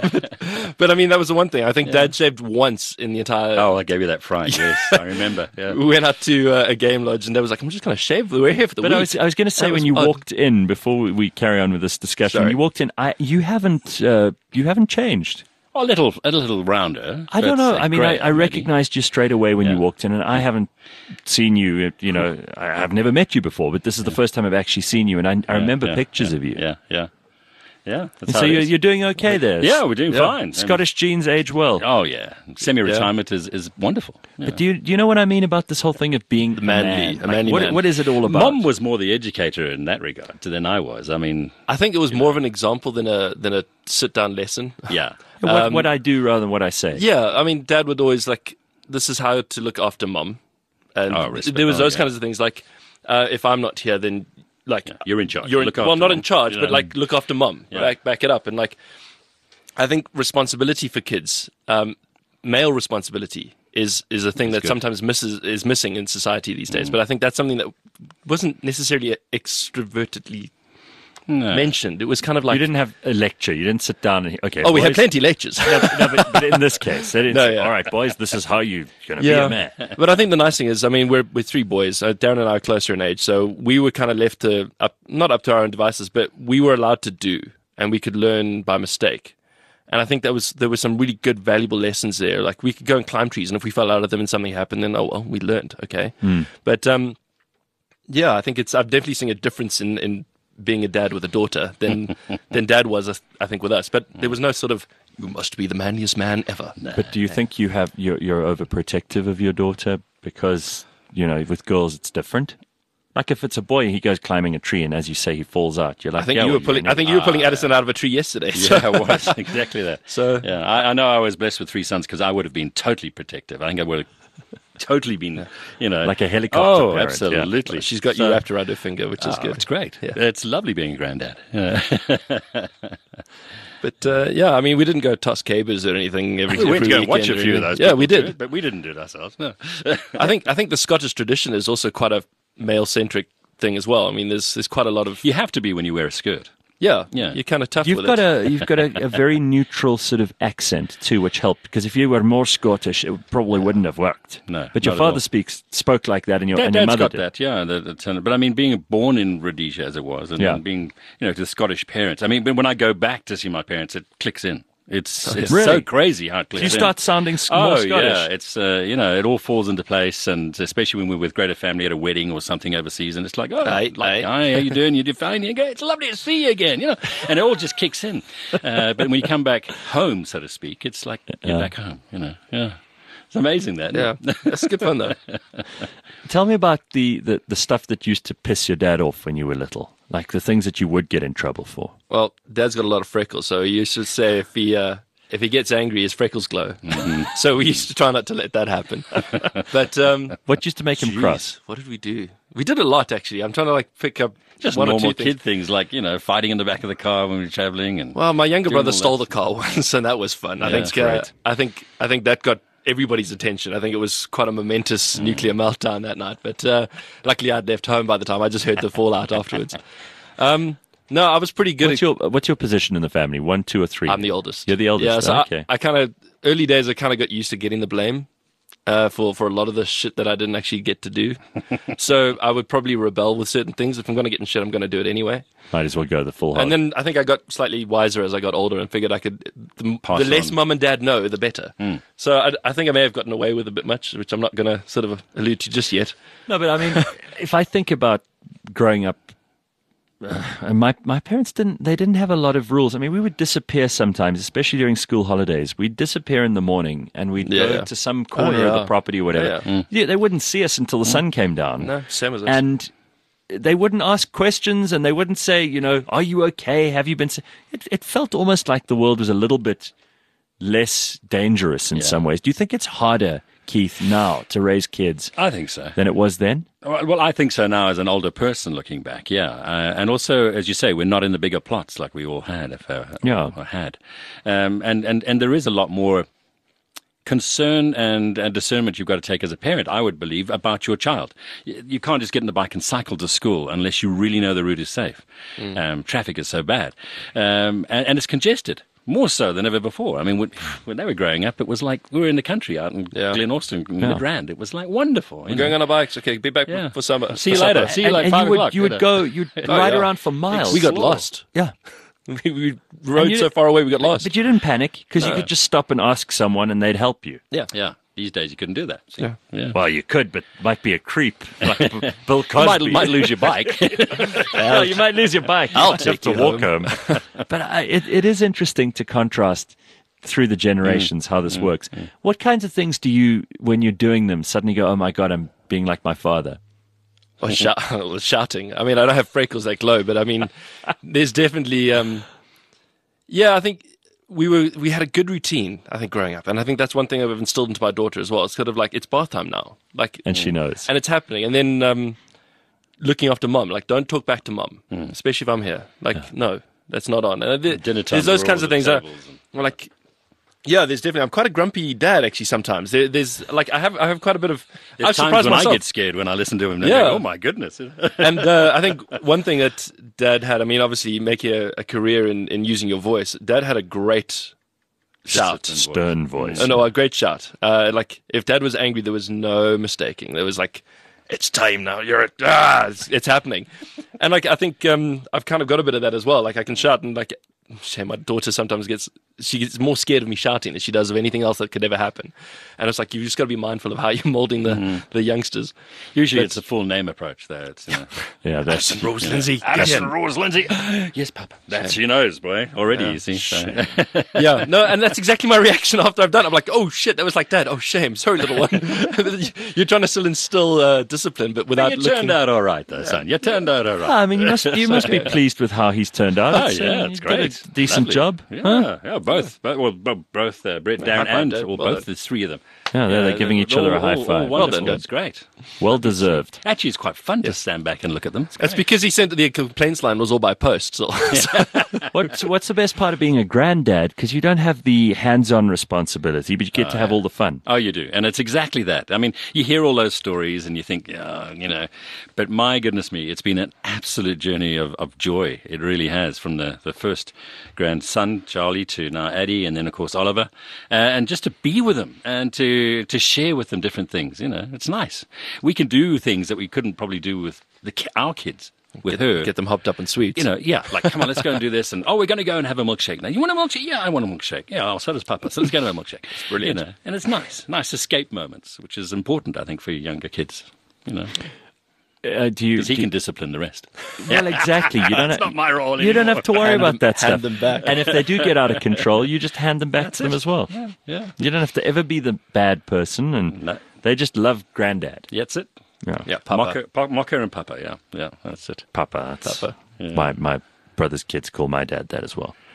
but, but I mean, that was the one thing. I think yeah. Dad shaved once in the entire... Oh, I gave you that fright, yes, I remember. Yeah. We went out to uh, a game lodge and Dad was like, I'm just going to shave. We're here for the but week. I was, I was going to say, that when you odd. walked in, before we, we carry on with this discussion, Sorry. you walked in, I, you haven't uh, you haven't changed. A little, a little rounder. I don't know. I mean, I, I recognized you straight away when yeah. you walked in, and I haven't seen you. You know, I, I've never met you before, but this is the first time I've actually seen you, and I, I remember yeah, pictures yeah, of you. Yeah, yeah, yeah. And so you're, you're doing okay there. Yeah, we're doing yeah. fine. Scottish genes age well. Oh yeah, semi-retirement yeah. is, is wonderful. Yeah. But do you do you know what I mean about this whole thing of being the manly, man? a Like, manly what, man. what is it all about? Mom was more the educator in that regard than I was. I mean, I think it was more know. of an example than a than a sit-down lesson. Yeah. What, um, what I do rather than what I say. Yeah, I mean, Dad would always like, this is how to look after Mom. And oh, respect. there was oh, those yeah. kinds of things like, uh, if I'm not here, then like... Yeah, you're in charge. You're in, look well, after not mom, in charge, you but know? like look after Mom. Yeah. Back, back it up. And like, I think responsibility for kids, um, male responsibility is is a thing That's that good. sometimes misses is missing in society these days. Mm. But I think that's something that wasn't necessarily extrovertedly no. mentioned. It was kind of like... You didn't have a lecture. You didn't sit down and... Okay, oh, we boys, had plenty of lectures. no, but, no, but, but in this case, they didn't No, say, yeah. all right, boys, this is how you're going to Yeah. be a man. But I think the nice thing is, I mean, we're we're three boys. Uh, Darren and I are closer in age, so we were kind of left to up, not up to our own devices, but we were allowed to do, and we could learn by mistake. And I think that was there were some really good, valuable lessons there. Like we could go and climb trees, and if we fell out of them and something happened, then oh well, we learned. Okay, Mm. but um, yeah, I think it's I've definitely seen a difference in in being a dad with a daughter than than Dad was, I think, with us. But there was no sort of you must be the manliest man ever. But do you think you have you're, you're overprotective of your daughter because you know with girls it's different? Like if it's a boy, he goes climbing a tree, and as you say, he falls out. You're like, I think yeah, you well, were pulling. you're I think you were pulling Ah, Addison out of a tree yesterday. So. Yeah, it was exactly that. So yeah, I, I know I was blessed with three sons because I would have been totally protective. I think I would have totally been, you know, like a helicopter Oh, parent, absolutely. yeah. she's got So- you wrapped around her finger, which is Oh, good. It's great. Yeah. It's lovely being a granddad. Yeah. But uh, yeah, I mean, we didn't go toss cabers or anything every. We went every to go and watch a weekend or few of anything. those. Yeah, people we do did. it, but we didn't do it ourselves. No. I think I think the Scottish tradition is also quite a male centric thing as well. I mean, there's there's quite a lot of You have to be when you wear a skirt. yeah Yeah. You're kind of tough You've with got it. a you've got a, a very neutral sort of accent too, which helped. Because if you were more Scottish, it probably wouldn't have worked. No, but your not at all. father speaks spoke like that, and your, Dad, and your Dad's mother got did. that, yeah. The, the, ton- but I mean, being born in Rhodesia as it was, and, Yeah. and being, you know, to the Scottish parents. I mean, when when I go back to see my parents, it clicks in. It's it's Really? so crazy how it clicks You in. start sounding s- more Oh Scottish. yeah, it's uh, you know it all falls into place, and especially when we're with greater family at a wedding or something overseas, and it's like, oh, Aye, like, aye. hi, how you doing? You do fine? You go, it's lovely to see you again, you know, and it all just kicks in. Uh, but when you come back home, so to speak, it's like you're Yeah. back home, you know. Yeah, it's amazing that. Yeah, that's good fun though. Tell me about the, the, the stuff that used to piss your dad off when you were little, like the things that you would get in trouble for. Well, Dad's got a lot of freckles, so you should say if he uh, if he gets angry, his freckles glow. So we used to try not to let that happen. But um, What used to make him geez, cross? what did we do? We did a lot, actually. I'm trying to like pick up Just one or normal two things. kid things like, you know, fighting in the back of the car when we were traveling. And Well, my younger doing brother all stole that. the car once, and that was fun. I Yeah, think. Uh, great. I think. I think that got everybody's attention. I think it was quite a momentous Mm. nuclear meltdown that night. But uh, luckily, I'd left home by the time. I just heard the fallout afterwards. Um, no, I was pretty good. What's at, your What's your position in the family? One, two, or three? I'm the oldest. You're the eldest. Yeah, so okay. I, I kind of early days. I kind of got used to getting the blame. Uh, for, for a lot of the shit that I didn't actually get to do. So I would probably rebel with certain things. If I'm going to get in shit, I'm going to do it anyway. Might as well go the full hog. And then I think I got slightly wiser as I got older and figured I could, the, Pass the less on. mum and dad know, the better. So I, I think I may have gotten away with a bit much, which I'm not going to sort of allude to just yet. No, but I mean, if I think about growing up, uh, and my my parents didn't they didn't have a lot of rules. I mean, we would disappear sometimes, especially during school holidays. We'd disappear in the morning and we'd Yeah, go yeah. to some corner Oh, of the yeah. property or whatever. Yeah, Yeah, yeah. they wouldn't see us until the sun came down. No, same as us. And they wouldn't ask questions and they wouldn't say, you know, are you okay? Have you been? sa-" It, it felt almost like the world was a little bit less dangerous in Yeah. some ways. Do you think it's harder, Keith, now to raise kids I think so. than it was then? Well, well, I think so now as an older person looking back, yeah. Uh, and also, as you say, we're not in the bigger plots like we all had, if uh, Yeah. or had. Um, and, and, and there is a lot more concern and, and discernment you've got to take as a parent, I would believe, about your child. You, you can't just get in the bike and cycle to school unless you really know the route is safe. Um, traffic is so bad. Um, and, and it's congested. More so than ever before. I mean, when, when they were growing up, it was like we were in the country out in Yeah. Glen Austin, in Yeah. Midrand. It was like wonderful. you We're going know. on our bikes. Okay, be back Yeah. for summer. See you for later. supper. See you and, like and five you would, o'clock, you you would know. go, you'd Oh, ride yeah. around for miles. We got Slow. lost. Yeah. We, we rode you- so far away, we got lost. But you didn't panic because you No. could just stop and ask someone and they'd help you. yeah. Yeah. These days you couldn't do that. See? Yeah. Yeah. Well, you could, but might be a creep like B- Bill You Cosby. might, might lose your bike. No, you might lose your bike. You I'll might have take to you walk home. But I, it, it is interesting to contrast through the generations how this works. What kinds of things do you, when you're doing them, suddenly go, oh my God, I'm being like my father? Or shout, or shouting. I mean, I don't have freckles that glow, but I mean, there's definitely, um, yeah, I think we were, we had a good routine, I think, growing up. And I think that's one thing I've instilled into my daughter as well. It's sort of like, it's bath time now. Like, And she knows. and it's happening. And then, um, looking after mom, like, don't talk back to mom, especially if I'm here. Like, no, that's not on. And there- Dinner time, there's those we're kinds all of at things. the That, tables and- well, like, yeah, there's definitely. I'm quite a grumpy dad, actually. Sometimes there, there's like I have I have quite a bit of. There's I'm times surprised when myself. I get scared when I listen to him. Yeah. Yeah. Oh my goodness. And uh, I think one thing that Dad had, I mean, obviously making a, a career in, in using your voice, Dad had a great shout. Discipline. Stern voice. Oh, no, a great shout. Uh, like, if Dad was angry, there was no mistaking. There was like, it's time now. You're at, ah, it's, it's happening. And like, I think um, I've kind of got a bit of that as well. Like, I can shout and like, shame, my daughter sometimes gets, she gets more scared of me shouting than she does of anything else that could ever happen. And it's like, you've just got to be mindful of how you're molding the, the youngsters. Usually But- it's a full name approach there. It's, you know, Yeah, that's Rose Lindsay. Alison Rose Lindsay. Yes, Papa. That's, she knows, boy. Already, you see. So. Yeah, no, and that's exactly my reaction after I've done it. I'm like, oh shit, that was like Dad. Oh, shame. Sorry, little one. You're trying to still instill uh, discipline, but without You looking. turned out all right, though, son. You turned out all right. I mean, you must you must be pleased with how he's turned out. Oh, It's, uh, yeah, you it's did great. a decent Lovely. job. Yeah, Huh? yeah, both. both well, bo- both uh, Brett, Darren, high five, and Dad. well, Well both. done. There's three of them. Yeah, they're, they're Yeah, giving each all- other a high all- all five. Well wonderful. done, It's great. Well deserved. Actually, it's quite fun to stand back and look at them. It's That's great. because he sent the complaints line was all by post. So. What's what's the best part of being a granddad? Because you don't have the hands-on responsibility, but you get to have all the fun. Oh, you do. And it's exactly that. I mean, you hear all those stories and you think, oh, you know, but my goodness me, it's been an absolute journey of, of joy. It really has, from the, the first grandson, Charlie, to now Addie, and then, of course, Oliver. Uh, and just to be with them and to, to share with them different things, you know, it's nice. We can do things that we couldn't probably do with the, ki- our kids, with her. Get them hopped up in sweets. You know, yeah, like, come on, let's go and do this. And, oh, we're going to go and have a milkshake. Now, you want a milkshake? Yeah, I want a milkshake. Yeah, oh, so does Papa. So let's go and have a milkshake. It's brilliant. You know, and it's nice. Nice escape moments, which is important, I think, for younger kids. You know, Uh, do you? because he do- can discipline the rest. well, exactly. You don't. It's not my role You don't anymore. have to worry Hand about them- that hand stuff. them back. And if they do get out of control, you just hand them back to them as well. Yeah, yeah. You don't have to ever be the bad person, and No. they just love granddad. That's it. Yeah, Yeah, Papa. Mocker, pa- Mocker and Papa, yeah. Yeah, that's it. Papa. That's Papa. My my brother's kids call my dad that as well.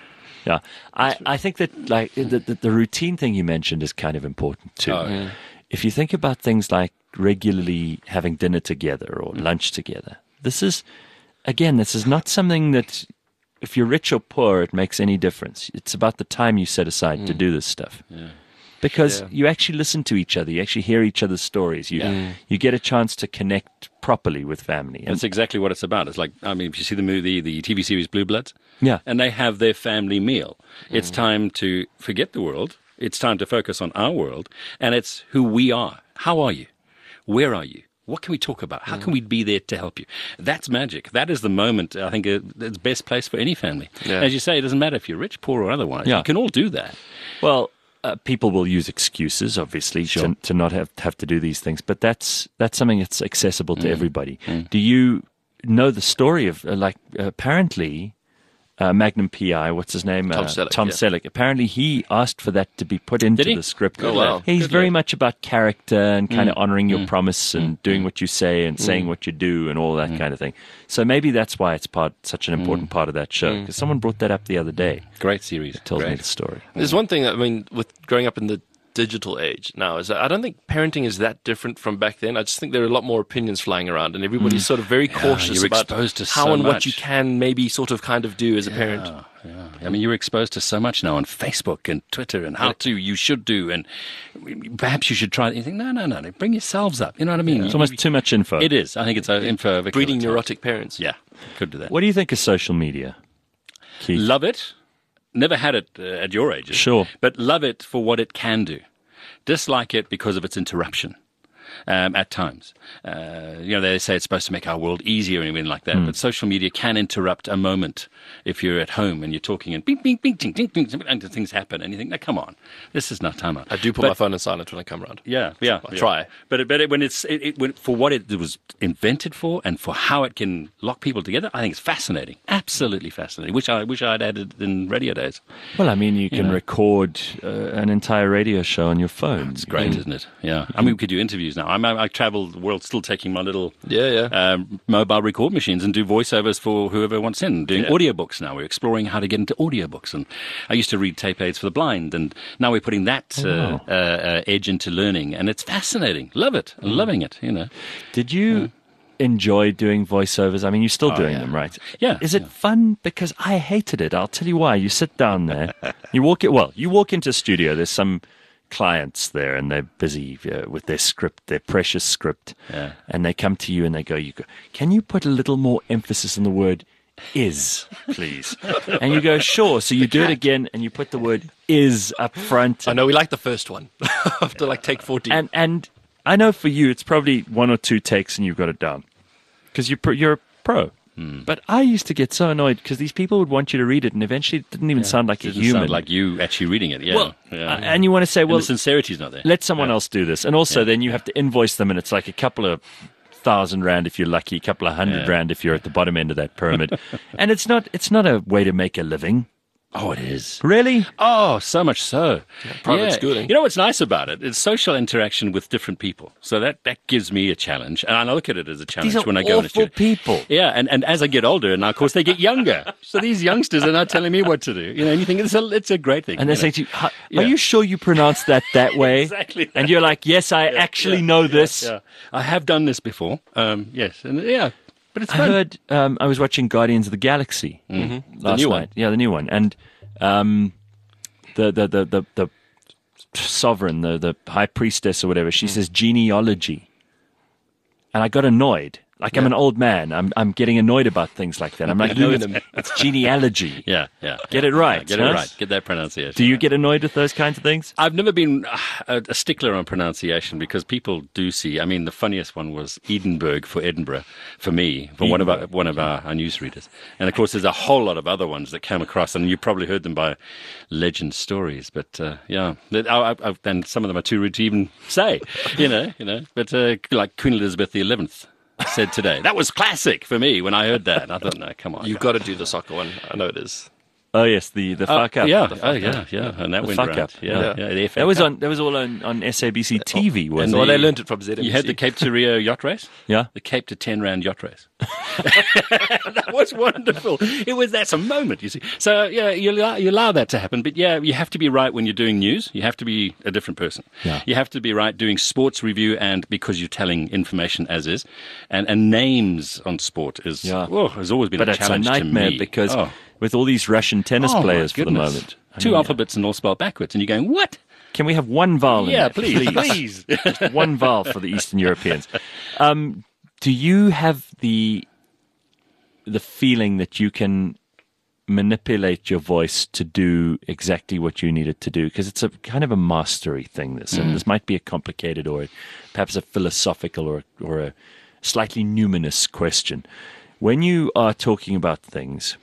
Yeah, I, I think that like the, the the routine thing you mentioned is kind of important too. Oh, yeah. If you think about things like regularly having dinner together or lunch together, this is again, this is not something that if you're rich or poor, it makes any difference. It's about the time you set aside to do this stuff. Yeah. Because Yeah. you actually listen to each other, you actually hear each other's stories, you Yeah. you get a chance to connect properly with family. And That's exactly what it's about. It's like, I mean, if you see the movie, the T V series Blue Bloods, yeah, and they have their family meal. It's time to forget the world. It's time to focus on our world, and it's who we are. How are you? Where are you? What can we talk about? How can we be there to help you? That's magic. That is the moment, I think, uh, it's best place for any family. Yeah. As you say, it doesn't matter if you're rich, poor, or otherwise. Yeah. You can all do that. well, uh, people will use excuses, obviously, to, to not have have to do these things, but that's that's something that's accessible to everybody. Do you know the story of uh, like uh, apparently? Uh, Magnum P I, what's his name? Tom uh, Selleck, Tom yeah. Selleck. Apparently, he asked for that to be put into Did he? the script. Oh, wow. He's Good very lad. much about character and kind of honoring your promise and doing what you say and saying what you do and all that kind of thing. So maybe that's why it's part such an important part of that show. Because someone brought that up the other day. Great series. Tells me Great. the story. There's one thing, I mean, with growing up in the digital age now, is that I don't think parenting is that different from back then. I just think there are a lot more opinions flying around, and everybody's sort of very cautious you're about exposed to how so and what much. you can maybe sort of kind of do as a parent. Yeah, yeah. I mean, you're exposed to so much now on Facebook and Twitter and how to, you should do, and perhaps you should try. You think, no, no, no, no, bring yourselves up. You know what I mean? It's almost too much info. It is. I think it's an info. of a Breeding killer. neurotic parents. Yeah, could do that. What do you think of social media, Keith? Love it. Never had it uh, at your age. Sure. But love it for what it can do. Dislike it because of its interruption. Um, at times, uh, you know, they say it's supposed to make our world easier and anything like that. But social media can interrupt a moment if you're at home and you're talking and bing, bing, bing, ting, ting, ting, and things happen, and you think, "No, come on, this is not time." I do put But- my phone on silent when I come around. Yeah, yeah. I yeah. try. But it, but it, when it's it, it, when, for what it was invented for and for how it can lock people together, I think it's fascinating. Absolutely fascinating. Wish I wish I'd added in radio days. Well, I mean, you can know. record uh, an entire radio show on your phone. It's great, isn't it? Yeah. I mean, we could do interviews now. I'm, I travel the world still taking my little Yeah, yeah. um, mobile record machines and do voiceovers for whoever wants in. Doing Yeah. audiobooks now. We're exploring how to get into audiobooks. And I used to read tape aids for the blind, and now we're putting that uh, wow. uh, uh, edge into learning, and it's fascinating. Love it. I'm loving it, you know. Did you enjoy doing voiceovers? I mean, you're still doing yeah. them, right? Yeah, Is it fun? Because I hated it. I'll tell you why. You sit down there, you walk it. Well, you walk into a studio. There's some clients there, and they're busy uh, with their script, their precious script, Yeah. and they come to you and they go, "You go, can you put a little more emphasis on the word is, please?" And you go, "Sure." So you do it again, and you put the word is up front. I know we like the first one after like take fourteen. And and I know for you, it's probably one or two takes, and you've got it down because you're pro- you're a pro. But I used to get so annoyed because these people would want you to read it, and eventually it didn't even sound like It a doesn't human. sound like you actually reading it. Yeah. well, yeah. uh, and you want to say, And well, the sincerity's not there. let someone else do this, and also then you have to invoice them, and it's like a couple of thousand rand if you're lucky, a couple of hundred Yeah. rand if you're at the bottom end of that pyramid, and it's not it's not a way to make a living, Oh, it is. really. Oh, so much so. private schooling. You know what's nice about it? It's social interaction with different people. So that, that gives me a challenge. And I look at it as a challenge These are when I go in a awful studio. people. Yeah, and, and as I get older, and of course they get younger. So these youngsters are not telling me what to do. You know, and you think it's a, it's a great thing. And they you know. say to you, "Huh, Yeah. "Are you sure you pronounce that that way?" Exactly. And you're like, "Yes, I actually know this." Yeah, I have done this before. Um, yes, and yeah, but it's I fun. heard. Um, I was watching Guardians of the Galaxy Mm-hmm. last new night. one. Yeah, the new one, and um, the, the the the the sovereign, the the high priestess or whatever, Mm. she says genealogy, and I got annoyed. Like I'm an old man. I'm I'm getting annoyed about things like that. I'm like, no, it's, it's genealogy. Yeah, yeah. Get yeah. it right, Yeah, get huh? it right. Get that pronunciation. Do you get annoyed with those kinds of things? I've never been uh, a, a stickler on pronunciation because people do see. I mean, the funniest one was Edinburgh for Edinburgh for me, for one of our one of our, our newsreaders. And of course, there's a whole lot of other ones that came across, and you probably heard them by legend stories. But uh, yeah, I, I, I, and some of them are too rude to even say. You know, you know. But uh, like Queen Elizabeth the Eleventh said today, that was classic for me when I heard that. And I thought, no, come on, You've got to do the soccer one. I know it is. Oh yes, the the Oh, fuck up. Yeah, The oh fuck yeah, up. yeah, and that The went fuck around. up. Yeah, Yeah. yeah. the F A That was Cup. on. That was all on, on S A B C T V, wasn't And it? Well, they the- learned it from Z M C. You had the Cape to Rio yacht race? Yeah. The Cape to ten Rand yacht race. That was wonderful. It was, that's a moment, you see. So, yeah, you allow, you allow that to happen. But, yeah, you have to be right when you're doing news. You have to be a different person. Yeah. You have to be right doing sports review and because you're telling information as is. And, and names on sport is, Yeah. oh, has always been But a it's a challenge nightmare to me. because Oh. with all these Russian tennis Oh, my players for the goodness. moment. I Two mean, alphabets and all spelled backwards. And you're going, what? Can we have one vowel in Yeah, there, please, please. Just one vowel for the Eastern Europeans. Um, do you have the the feeling that you can manipulate your voice to do exactly what you need it to do? Because it's a kind of a mastery thing, this. And this might be a complicated or perhaps a philosophical or, or a slightly numinous question. When you are talking about things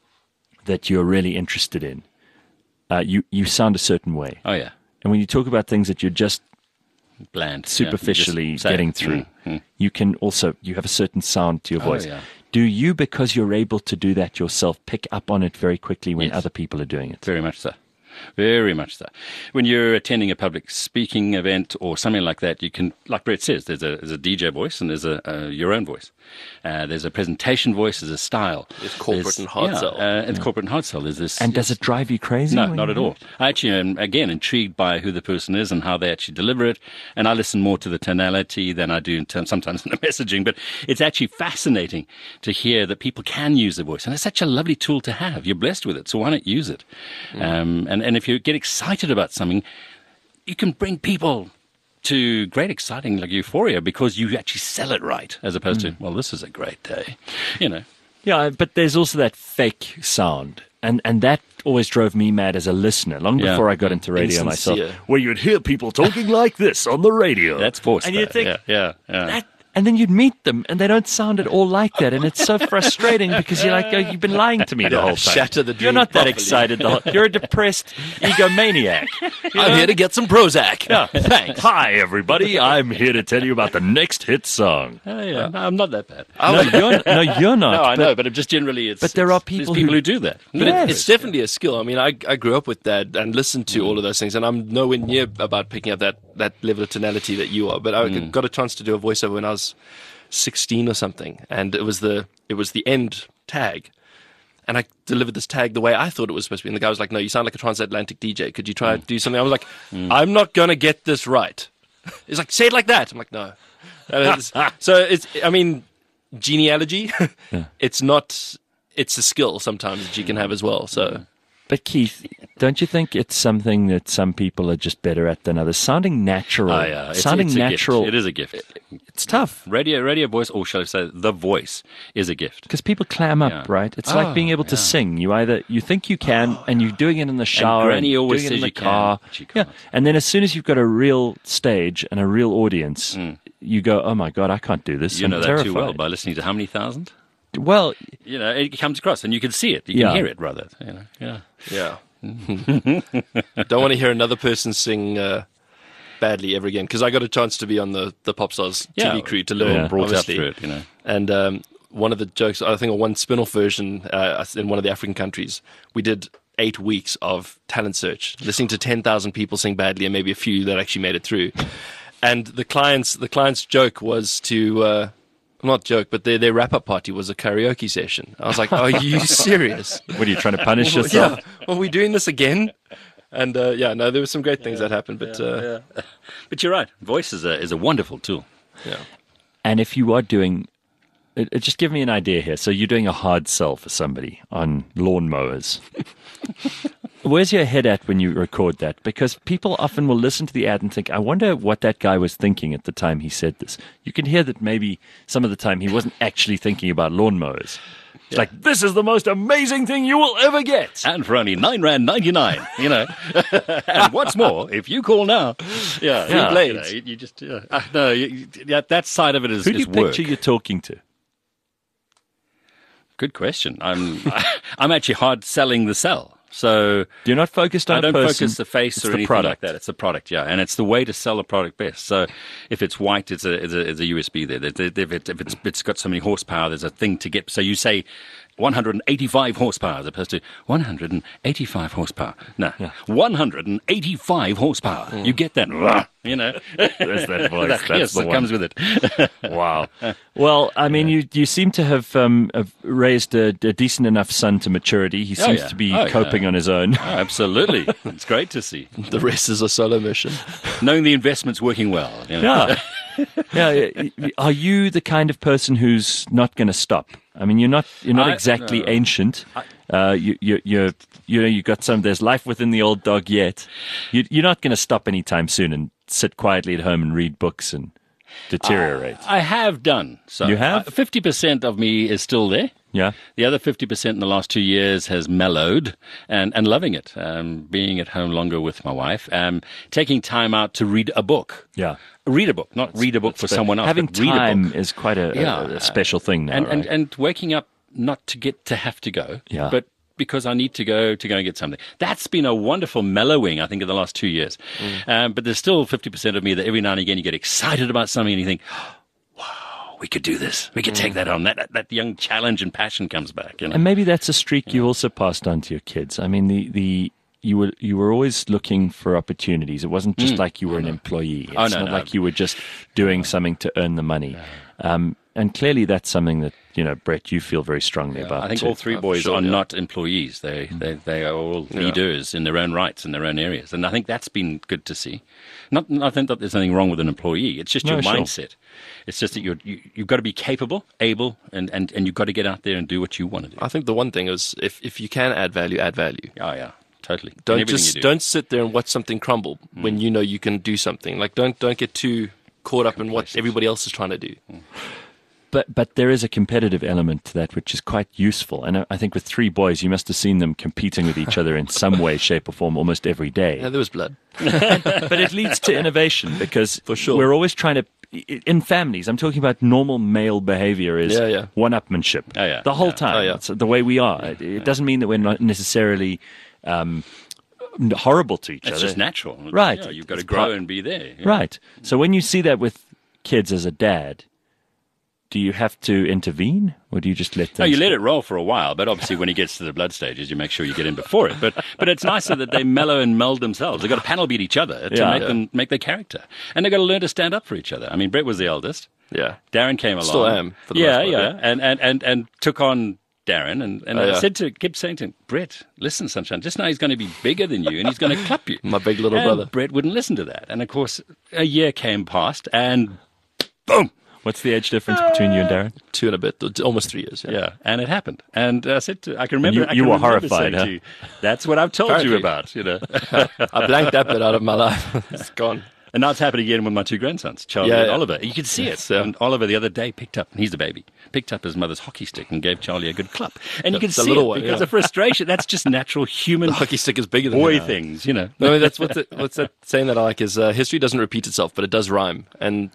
that you're really interested in, uh, you, you sound a certain way. Oh, yeah. And when you talk about things that you're just Bland. superficially Yeah, just say getting it. through, Mm, mm. you can also, you have a certain sound to your Oh, voice. yeah. Do you, because you're able to do that yourself, pick up on it very quickly when Yes. other people are doing it? Very much so. Very much so. When you're attending a public speaking event or something like that, you can, like Brett says, there's a, there's a D J voice and there's a, a your own voice. Uh, there's a presentation voice, there's a style. There's corporate and hard yeah, sell. Uh, it's corporate and hard sell. There's this. And does it drive you crazy? No, when not you at do all. it? I actually am, again, intrigued by who the person is and how they actually deliver it. And I listen more to the tonality than I do in terms, sometimes in the messaging. But it's actually fascinating to hear that people can use the voice. And it's such a lovely tool to have. You're blessed with it, so why not use it? Um, and, and if you get excited about something, you can bring people to great exciting like euphoria because you actually sell it right as opposed to, well, this is a great day, you know. Yeah, but there's also that fake sound. And and that always drove me mad as a listener, long Yeah. before I got into radio myself. Insincere. Where you'd hear people talking like this on the radio. That's forced. And you'd though. think, yeah, yeah, yeah. that, and then you'd meet them, and they don't sound at all like that, and it's so frustrating because you're like, oh, you've been lying to me the Yeah, whole time. shatter the You're dream not that properly. excited. The whole, you're a depressed egomaniac. I'm here to get some Prozac. Yeah, thanks. Hi, everybody. I'm here to tell you about the next hit song. Oh, yeah. No, I'm not that bad. No, you're no, you're not. No, I but- know, but it just generally it's. But there are it's- there's people people who- who, do that. But Yes. it, it's definitely a skill. I mean, I, I grew up with that and listened to all of those things, and I'm nowhere near about picking up that, that level of tonality that you are. But I got a chance to do a voiceover when I was sixteen or something, and it was the it was the end tag, and I delivered this tag the way I thought it was supposed to be. And the guy was like, "No, you sound like a transatlantic D J. Could you try to do something?" I was like, "I'm not gonna get this right." He's like, "Say it like that." I'm like, "No." And it's- so it's I mean, genealogy. It's not. It's a skill sometimes that you can have as well. So. But Keith, don't you think it's something that some people are just better at than others? Sounding natural. Oh, yeah. It's, Sounding it's a natural. Gift. It is a gift. It's tough Radio, radio voice, or shall I say, the voice is a gift. because people clam up, Yeah. right? It's like Oh, being able to yeah. sing. You either you think you can, and you're doing it in the shower, Granny always doing it in says the you can, car. but you Yeah, can't. and then as soon as you've got a real stage and a real audience, Mm. you go, "Oh my god, I can't do this." You I'm know that terrified. too well by listening to how many thousand? Well, You know, it comes across, and you can see it. You can Yeah. hear it, rather. You know, yeah. Yeah. Don't want to hear another person sing uh, badly ever again, because I got a chance to be on the, the Popstars Yeah. T V crew to learn, Yeah. Brought up obviously. through it, you know. And um, one of the jokes, I think, on one spin-off version uh, in one of the African countries, we did eight weeks of talent search, listening to ten thousand people sing badly, and maybe a few that actually made it through. And the client's the client's joke was to. Uh, not joke, but their, their wrap-up party was a karaoke session. I was like, "Are you serious?" what are you trying to punish yourself? Yeah. Are we doing this again? And uh, yeah, no, there were some great things that happened, but uh, But you're right. Voice is a is a wonderful tool. yeah. And if you are doing, it, it just give me an idea here. So you're doing a hard sell for somebody on lawnmowers. Where's your head at when you record that? Because people often will listen to the ad and think, I wonder what that guy was thinking at the time he said this. You can hear that maybe some of the time he wasn't actually thinking about lawnmowers. It's like, this is the most amazing thing you will ever get. And for only nine rand ninety nine, you know. And what's more, if you call now, yeah, Yeah. you, blades. You, know, you, you just uh, uh, no, you, you- yeah, that side of it is, Who do is you work. picture you're talking to? Good question. I'm I'm actually hard selling the sell. So You're not focused on I don't a person. focus the face it's or the anything product. like that. It's the product, yeah, and it's the way to sell a product best. So if it's white, it's a it's a, it's a U S B there. If, it, if it's if it's got so many horsepower, there's a thing to get. So you say one hundred eighty-five horsepower as opposed to one hundred eighty-five horsepower. No, one hundred eighty-five horsepower. Mm. You get that? You know, There's that voice. That, That's yes, the that one. comes with it. Wow. Well, I mean, you you seem to have, um, have raised a, a decent enough son to maturity. He Oh, seems yeah. to be Oh, coping yeah. on his own. Oh, absolutely, it's great to see. The rest is a solo mission. Knowing the investment's working well. You know? Yeah. Yeah. Are you the kind of person who's not going to stop? I mean, you're not you're not I- exactly no. ancient. Uh, you you you you know you got some. There's life within the old dog yet. You, you're not going to stop anytime soon and sit quietly at home and read books and deteriorate. I have done. So You have? fifty percent of me is still there. Yeah. The other fifty percent in the last two years has mellowed and, and loving it, um, being at home longer with my wife, um, taking time out to read a book. Yeah. Read a book, not read a book for But someone else, having but read a time book. is quite a, Yeah. a, a special thing now, and, right? and, and waking up not to get to have to go, Yeah. but because I need to go to go and get something. That's been a wonderful mellowing, I think, in the last two years. Um, but there's still fifty percent of me that every now and again you get excited about something and you think, wow, we could do this. We could take that on. That, that that young challenge and passion comes back. You know? And maybe that's a streak you also passed on to your kids. I mean, the, the you were you were always looking for opportunities. It wasn't just like you were an employee. It's Oh, no, not no. like you were just doing something to earn the money. Um, and clearly, that's something that you know, Brett, you feel very strongly about. I think too. all three Oh, for boys sure, are yeah. not employees. They, they they are all leaders in their own rights in their own areas, and I think that's been good to see. Not, I think that there's anything wrong with an employee. It's just No, your sure. mindset. It's just that you're, you you've got to be capable, able, and, and, and you've got to get out there and do what you want to do. I think the one thing is if, if you can add value, add value. Oh yeah, totally. In Don't everything just you do. don't sit there and watch something crumble when you know you can do something. Like don't don't get too caught up in what everybody else is trying to do. But but there is a competitive element to that which is quite useful. And I- I think with three boys, you must have seen them competing with each other in some way, shape, or form almost every day. Yeah, there was blood. But it leads to innovation because For sure. we're always trying to, in families, I'm talking about normal male behavior is Yeah, yeah. one-upmanship Oh, yeah. the whole Yeah. time. Oh, yeah. It's the way we are. It, it doesn't mean that we're not necessarily um, horrible to each It's other. just natural, Right. Yeah, you've got to It's grow part- and be there. Yeah. Right. So when you see that with kids as a dad, do you have to intervene or do you just let them? No, you let it roll for a while, but obviously when he gets to the blood stages, you make sure you get in before it. But but it's nicer that they mellow and meld themselves. They've got to panel beat each other to Yeah. make Yeah. them make their character, and they've got to learn to stand up for each other. I mean, Brett was the eldest. Yeah. Darren came along. Still am, for the yeah, most part, yeah, yeah. and and and and took on Darren, and, and Oh, I yeah. said to kept saying to him, Brett, listen, sunshine, just now he's going to be bigger than you, and he's going to clap you. My big little And brother. Brett wouldn't listen to that, and of course, a year came past, and boom. What's the age difference between you and Darren? Two and a bit, almost three years. Yeah. Yeah, and it happened. And I said, to, I can remember. you- I you can were remember horrified, saying huh? to you, that's what I've told you Apparently. about, you know. I blanked that bit out of my life. It's gone. And now it's happening again with my two grandsons, Charlie Yeah, and yeah. Oliver. You can see it. Yeah. And Oliver the other day picked up, and he's the baby, picked up his mother's hockey stick and gave Charlie a good clap. And you can The see little it one, because yeah. of frustration. That's just natural human The hockey stick is bigger than boy me. things, you know. No, that's what's it, what's that saying that I like is uh, history doesn't repeat itself, but it does rhyme, and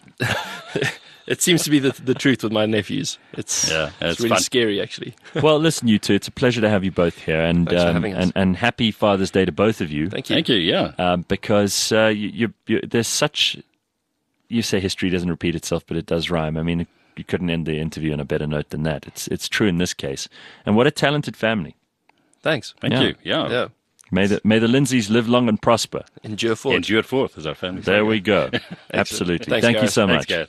it seems to be the the truth with my nephews. It's Yeah, it's, it's really fun. scary actually. Well, listen, you two, it's a pleasure to have you both here, and Thanks for um, having us. and, and happy Father's Day to both of you. Thank you. Thank you, yeah. Um, because uh, you, you, you, there's such. You say history doesn't repeat itself, but it does rhyme. I mean, you couldn't end the interview on a better note than that. It's it's true in this case. And what a talented family. Thanks. Thank Yeah. you, yeah. Yeah. May the may the Lindsays live long and prosper. Endure forward. Endure forth as our family. There we go. Absolutely. Thanks, Thank you Gareth. so Thanks, much. Gareth.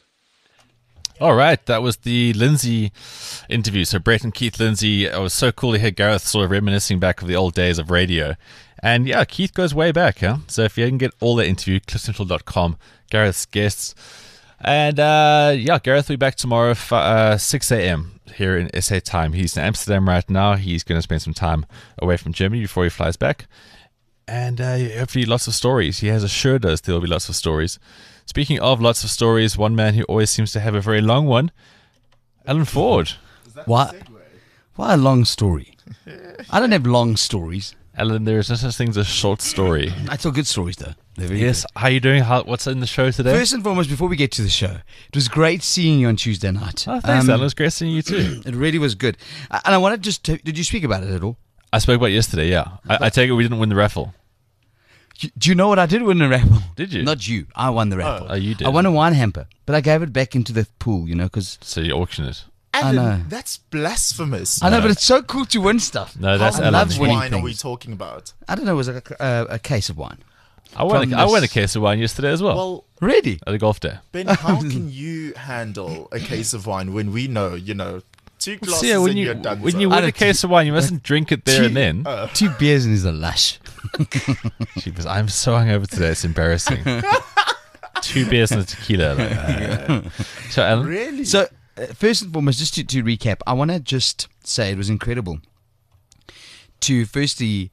All right, that was the Lindsay interview. So Brett and Keith Lindsay, it was so cool to hear Gareth sort of reminiscing back of the old days of radio. And yeah, Keith goes way back, huh? So if you can get all the interview, cliff central dot com, Gareth's guests. And uh, yeah, Gareth will be back tomorrow, f- uh, six a.m. here in S A time. He's in Amsterdam right now. He's going to spend some time away from Germany before he flies back. And uh, hopefully lots of stories. He has assured us there will be lots of stories. Speaking of lots of stories, one man who always seems to have a very long one, Alan Ford. Why? Why a long story? I don't have long stories. Alan, there is no such thing as a short story. I tell good stories though. They're very Yes, how are you doing? How, what's in the show today? good. First and foremost, before we get to the show, it was great seeing you on Tuesday night. Oh, thanks, Um, Alan. It was great seeing you too. It really was good. Uh, And I wanted just to, did you speak about it at all? I spoke about it yesterday, yeah. I, I take it we didn't win the raffle. You- Do you know what I did win the raffle? Did you? Not you. I won the raffle. Oh, you did. I won a wine hamper, but I gave it back into the pool, you know, because So you auction it. I know. Alan, that's blasphemous. I know, but it's so cool to win stuff. No, that's How I Alan's much love winning wine are we things. talking about? I don't know. It was like a, a, a case of wine. I won, From a, I won a this- case of wine yesterday as well, Well, Really? at a golf day. Ben, how can you handle a case of wine when we know, you know, two glasses So yeah, when and you you're done? when you so? win a case of wine, you mustn't drink it there and then. Two beers and he's a lush. Jeepers, I'm so hungover today. It's embarrassing. Two beers and a tequila. Like, uh, so Alan, Really? So, uh, first and foremost, just to, to recap, I want to just say it was incredible to firstly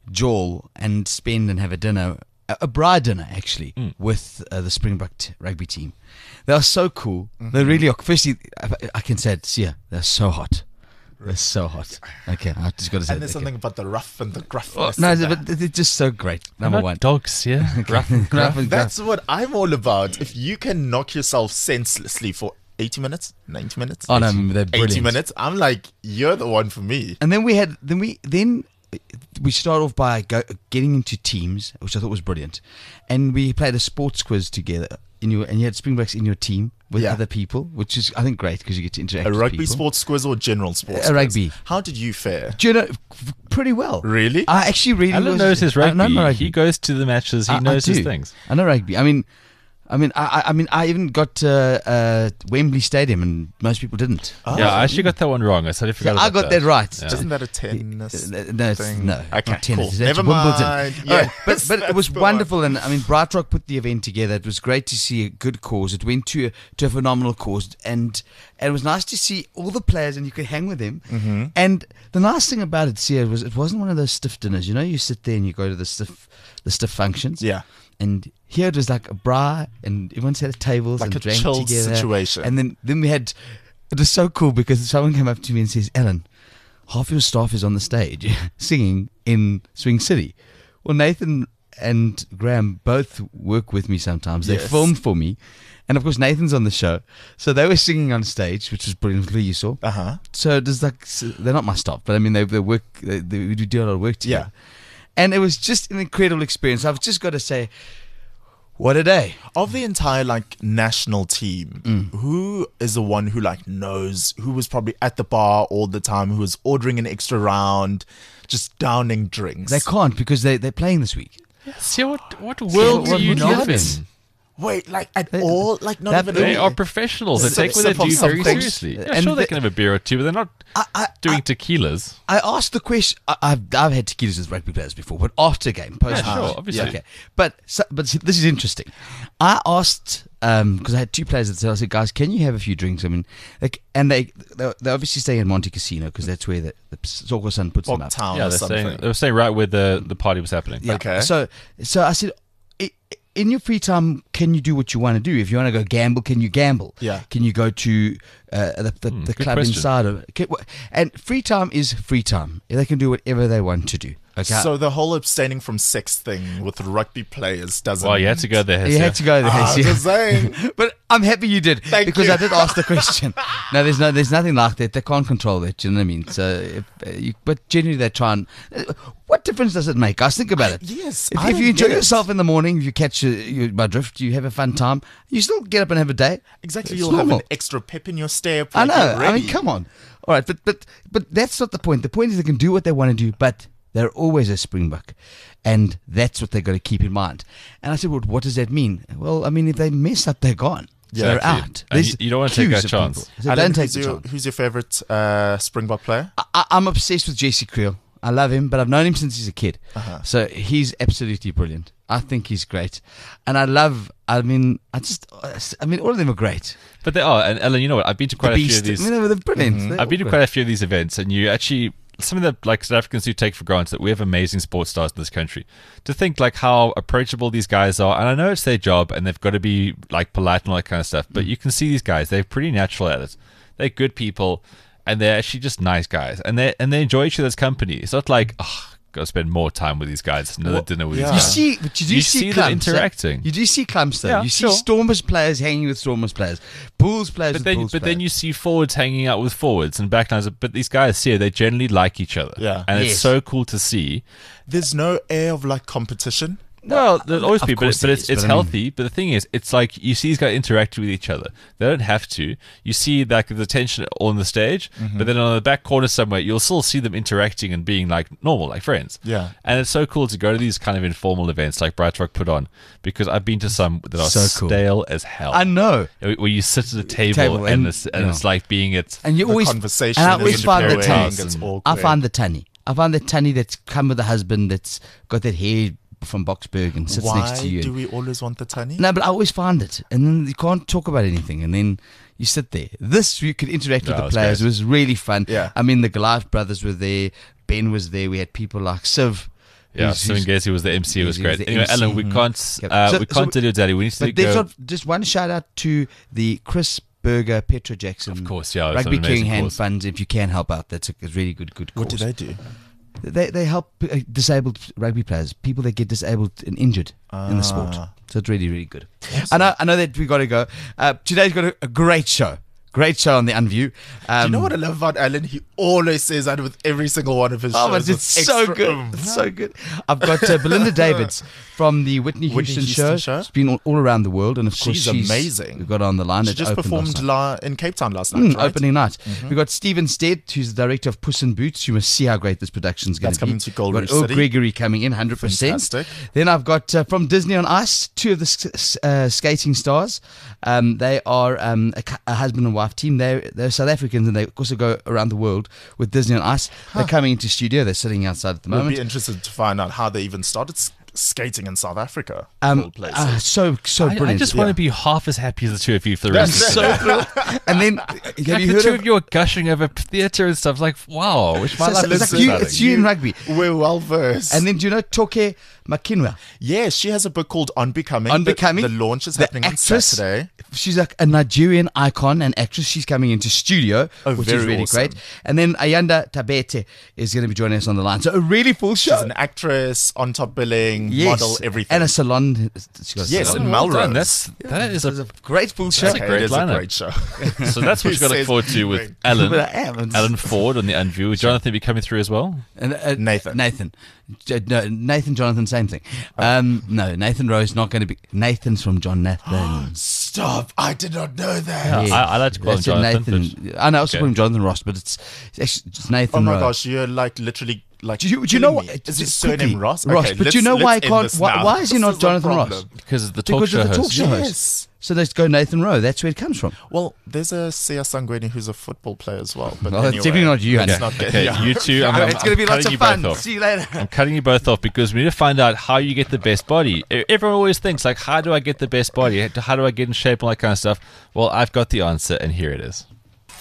Joel and spend and have a dinner, a, a bride dinner actually, Mm. with uh, the Springbok t- rugby team. They are so cool. Mm-hmm. They really are. Firstly, I, I can say it, Sia, they're so hot. They're so hot. Okay, I've just got to say and it. there's okay. something about the rough and the gruff. Oh, no, but they're just so great. they're Number not one. dogs, yeah. Gruff and Gruff and gruff. That's what I'm all about. If you can knock yourself senselessly for eighty minutes, ninety minutes, Oh no, they're brilliant. eighty minutes, I'm like, you're the one for me. And then we had then we then we started off by go, getting into teams, which I thought was brilliant, and we played a sports quiz together. In your and you had Springboks in your team with Yeah. other people, which is I think great because you get to interact. A with rugby people. sports quiz or general sports A quiz? rugby. How did you fare? Do you know f- pretty well? Really? I actually really Alan was, knows his I rugby. know my rugby. He goes to the matches. He I- I knows his do. things. I know rugby. I mean, I mean, I, I I mean, I even got to uh, Wembley Stadium, and most people didn't. Oh. Yeah, I actually got that one wrong. I suddenly Yeah, forgot. I about got that right. Yeah. Isn't that a tennis Uh, no, it's, thing? no, Okay, not tennis. cool. That's Never Wimbledon. mind. All right, Yeah, but but it that's was the wonderful, and I mean, Bright Rock put the event together. It was great to see a good cause. It went to a, to a phenomenal cause, and, and it was nice to see all the players, and you could hang with them. Mm-hmm. And the nice thing about it, Sia, was it wasn't one of those stiff dinners. You know, you sit there and you go to the stiff the stiff functions. Yeah. And here it was like a bra, and everyone sat at tables Like and a drank chilled together. situation. And then, then we had, it was so cool because someone came up to me and says, Alan, half your staff is on the stage singing in Swing City. Well, Nathan and Graham both work with me sometimes. They Yes. filmed for me. And of course, Nathan's on the show. So they were singing on stage, which was brilliantly you saw. Uh huh. So there's like, so they're not my staff, but I mean, they, they work, they, they, we do a lot of work together. Yeah. And it was just an incredible experience. I've just got to say, what a day. Of the entire like national team, Mm. who is the one who like knows who was probably at the bar all the time, who was ordering an extra round, just downing drinks? They can't because they, they're playing this week. See what what world what do you would you live have in? been? Wait, like at They- all? Like not that- even. They a- are professionals. They Sip- take what they sip of do very something. seriously. Yeah, And sure, they they- can have a beer or two, but they're not I, I, doing I, tequilas. I asked the question. I, I've I've had tequilas with rugby players before, but after game, post Yeah, sure, obviously. Okay, but so, but see, this is interesting. I asked because I had two players that said, I said, guys, can you have a few drinks? I mean, like, and they they they obviously stay in Monte Casino because that's where the, the Soccer Sun puts them up. Town Yeah, or they're something. saying they were saying right where the, the party was happening. Yeah. Okay. So so I said, "I- in your free time, can you do what you want to do? If you want to go gamble, can you gamble? Yeah. Can you go to uh, the, the, the Hmm, good club question. inside of it? Can, wh- and free time is free time. They can do whatever they want to do. Okay. So the whole abstaining from sex thing with rugby players doesn't. Well, you had to go there. you yeah. had to go there. Ah, see. just saying. But I'm happy you did Thank because you. I did ask the question. No, there's no, there's nothing like that. They can't control that. Do you know what I mean? So, if, uh, you, but generally they try and. Uh, what difference does it make? Guys, think about it. Yes, If, I if don't you enjoy get it. yourself in the morning, you catch uh, you, my drift, you have a fun time. You still get up and have a day. Exactly, It's you'll normal. have an extra pep in your step. I like know. you're I mean, ready. come on. All right, but but but that's not the point. The point is they can do what they want to do, but they're always a Springbok, and that's what they've got to keep in mind. And I said, well, what does that mean? Well, I mean, if they mess up, they're gone. Yeah, they're exactly. out. And There's you- you don't wanna take queues that of chance. people. So Alan, don't take who's, the your, chance. who's your favorite uh, Springbok player? I, I'm obsessed with Jesse Creel. I love him, but I've known him since he's a kid. Uh-huh. So he's absolutely brilliant. I think he's great. And I love, I mean, I just, I mean, all of them are great. But they are. And Ellen, you know what? I've been to quite the a few Beast, of these. I mean, they're brilliant. They're I've been to all quite a few of these events, and you actually some of the like South Africans who take for granted that we have amazing sports stars in this country. To think like how approachable these guys are, and I know it's their job, and they've got to be like polite and all that kind of stuff. But you can see these guys; they're pretty natural at it. They're good people, and they're actually just nice guys, and they and they enjoy each other's company. It's not like oh, got to spend more time with these guys, another Well, dinner with yeah. You these guys. see, but you do You see, see them clumps, eh? interacting. You do see clumps though. Yeah, you see sure. Stormers players hanging with Stormers players, Bulls players But with then, Bulls but players. then you see forwards hanging out with forwards and backlines. But these guys here, they generally like each other. Yeah. and Yes. it's so cool to see. There's no air of like competition. Well, there'll always Of be, but, course but there it's is, it's but I mean- healthy. But the thing is, it's like you see these guys interacting with each other. They don't have to. You see like the tension on the stage, Mm-hmm. but then on the back corner somewhere, you'll still see them interacting and being like normal, like friends. Yeah. And it's so cool to go to these kind of informal events like Bright Rock put on, because I've been to some that are So cool. stale as hell. I know. Where you sit at a table, Table and, and, it's, and you it's know. like being at And you The always conversation and I is always find the flowing, tanny. it's awkward. I find the tanny. I find the tanny that's come with a husband that's got that hair from Boxburg and sits Why next to you. do we always want the tanny? No, but I always find it, and then you can't talk about anything, and then you sit there. This you could interact No, with it the was players. great. It was really fun. Yeah. I mean the Goliath brothers were there. Ben was there. We had people like Siv. yeah. who's- Simon who's- Gacy was the M C. It was He was great. the Anyway, M C. Alan, we can't Yeah. uh, So- we so- can't tell you, Daddy. We need to But there's go. not, just one shout out to the Chris Berger, Petra Jackson, Of course, yeah, it's Rugby an Caring amazing Hand cause. Funds. If you can help out, that's a, a really good good cause. What do they do? They they help uh, disabled rugby players, people that get disabled and injured in the sport. Ah. So it's really really good. I know I know that we got to go. Uh, today's got a, a great show. Great show on the Unview. Um, Do you know what I love about Alan? He always says that with every single one of his Oh, shows. but it's with so extra good. oomph. It's so good. I've got uh, Belinda Davids from the Whitney, Whitney Houston, Houston show. show. She's been all, all around the world, and of course She's she's amazing. We've got her on the line. She It just opened last performed night. la- in Cape Town last night, Mm, right? opening night. We've got Stephen Stead, who's the director of Puss in Boots. You must see how great this production's going That's to be. coming to Gold We've Reef got Earl City. Gregory coming in, one hundred percent. Fantastic. Then I've got uh, from Disney on Ice, two of the s- s- uh, skating stars. Um, they are um, a, cou- a husband and wife team. They're, they're South Africans, and they also go around the world with Disney on Ice. They're coming into studio. They're sitting outside at the We'll moment. be interested to find out how they even started s- skating in South Africa. of all Um, places. uh, so so I, brilliant. I just want to be half as happy as the two of you for the That's rest of the so thrilled. And then have Like you the heard two of? of you are gushing over theatre and stuff. Like, wow, I wish my So- life so was it's, so like you, exciting. it's you in rugby. We're well versed. And then do you know Toke Makinwa? yeah, she has a book called Unbecoming. Unbecoming. The, the launch is The happening on actress. Saturday. She's like a Nigerian icon and actress. She's coming into studio, Oh, which very is really awesome. great. And then Ayanda Tabete is going to be joining us on the line. So a really full show. She's an actress, on top billing, Yes. model, everything. And a salon. She's got a Yes, salon. in Well Melrose. done. That's that is It's a a great full show. That's a Okay, great it is lineup. a great show. so that's what Who you've got to look says forward to great? with Alan. But I am. It's- Alan Ford on the Unview. Would Jonathan be coming through as well? And, uh, Nathan. Nathan. J- No, Nathan, Jonathan, same thing. Um, no, Nathan Rose not going to be. Nathan's from John Nathan. Stop. I did not know that. Yeah, I, I like to call him That's it, Jonathan. Nathan. I know, I also okay. call him Jonathan Ross, but it's, it's actually just Nathan Oh my Rose. gosh, you're like literally like. Do you, do you know killing what? me. Is just his surname quickly, Ross? Ross, Okay, but let's- you know why I let's end can't? this Why, now. why is he This not a Jonathan Ross? problem. Because of the talk Because show of the talk host. show host. Yes. So let's go Nathan Rowe. That's where it comes from. Well, there's a Sia Sangweni who's a football player as well. But Well, that's anyway, definitely not you, let's honey. not get- Okay, yeah. you two. I'm, I'm, it's going to be I'm lots cutting of you both fun. off. See you later. I'm cutting you both off because we need to find out how you get the best body. E- Everyone always thinks like, how do I get the best body? How do I get in shape and all that kind of stuff? Well, I've got the answer, and here it is.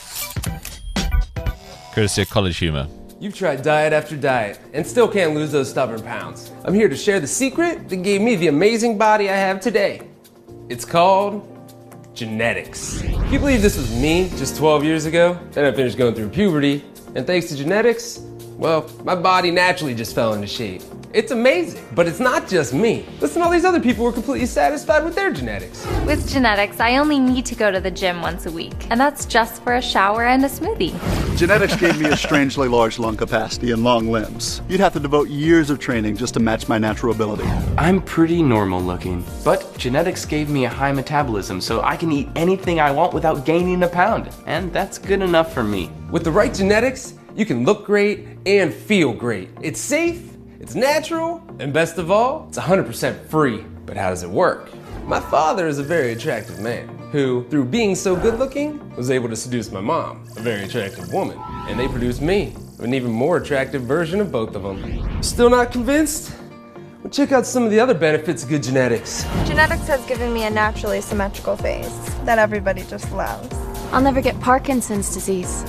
Courtesy of College Humor. You've tried diet after diet and still can't lose those stubborn pounds. I'm here to share the secret that gave me the amazing body I have today. It's called genetics. Can you believe this was me just twelve years ago? Then I finished going through puberty, and thanks to genetics, well, my body naturally just fell into shape. It's amazing, but it's not just me. Listen to all these other people who are completely satisfied with their genetics. With genetics, I only need to go to the gym once a week, and that's just for a shower and a smoothie. Genetics gave me a strangely large lung capacity and long limbs. You'd have to devote years of training just to match my natural ability. I'm pretty normal looking, but genetics gave me a high metabolism, so I can eat anything I want without gaining a pound, and that's good enough for me. With the right genetics, you can look great and feel great. It's safe, it's natural, and best of all, it's one hundred percent free. But how does it work? My father is a very attractive man who, through being so good looking, was able to seduce my mom, a very attractive woman, and they produced me, an even more attractive version of both of them. Still not convinced? Well, check out some of the other benefits of good genetics. Genetics has given me a naturally symmetrical face that everybody just loves. I'll never get Parkinson's disease.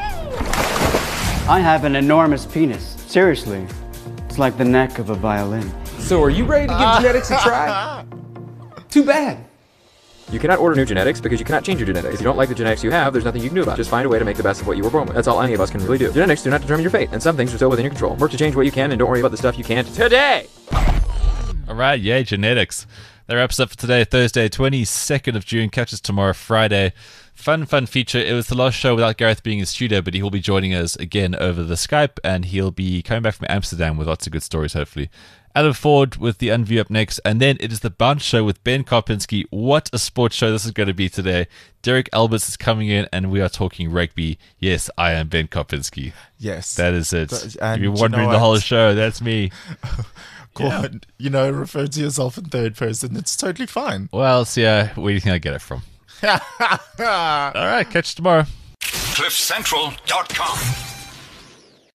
I have an enormous penis. Seriously. It's like the neck of a violin. So are you ready to give genetics a try? Too bad. You cannot order new genetics because you cannot change your genetics. If you don't like the genetics you have, there's nothing you can do about it. Just find a way to make the best of what you were born with. That's all any of us can really do. Genetics do not determine your fate, and some things are still within your control. Work to change what you can, and don't worry about the stuff you can't today. All right, yay, genetics. That wraps up for today, Thursday, twenty-second of June. Catch us tomorrow, Friday. Fun, fun feature. It was the last show without Gareth being in studio, but he will be joining us again over the Skype, and he'll be coming back from Amsterdam with lots of good stories, hopefully. Alan Ford with the Unview up next, and then it is the Bounce Show with Ben Karpinski. What a sports show this is going to be today. Derek Alberts is coming in, and we are talking rugby. Yes, I am Ben Karpinski. Yes. That is it. Th- If and you're you wondering know the whole what? show, that's me. Go Yeah. on, you know, refer to yourself in third person. It's totally fine. Well, see, uh, where do you think I get it from? All right, catch you tomorrow. cliff central dot com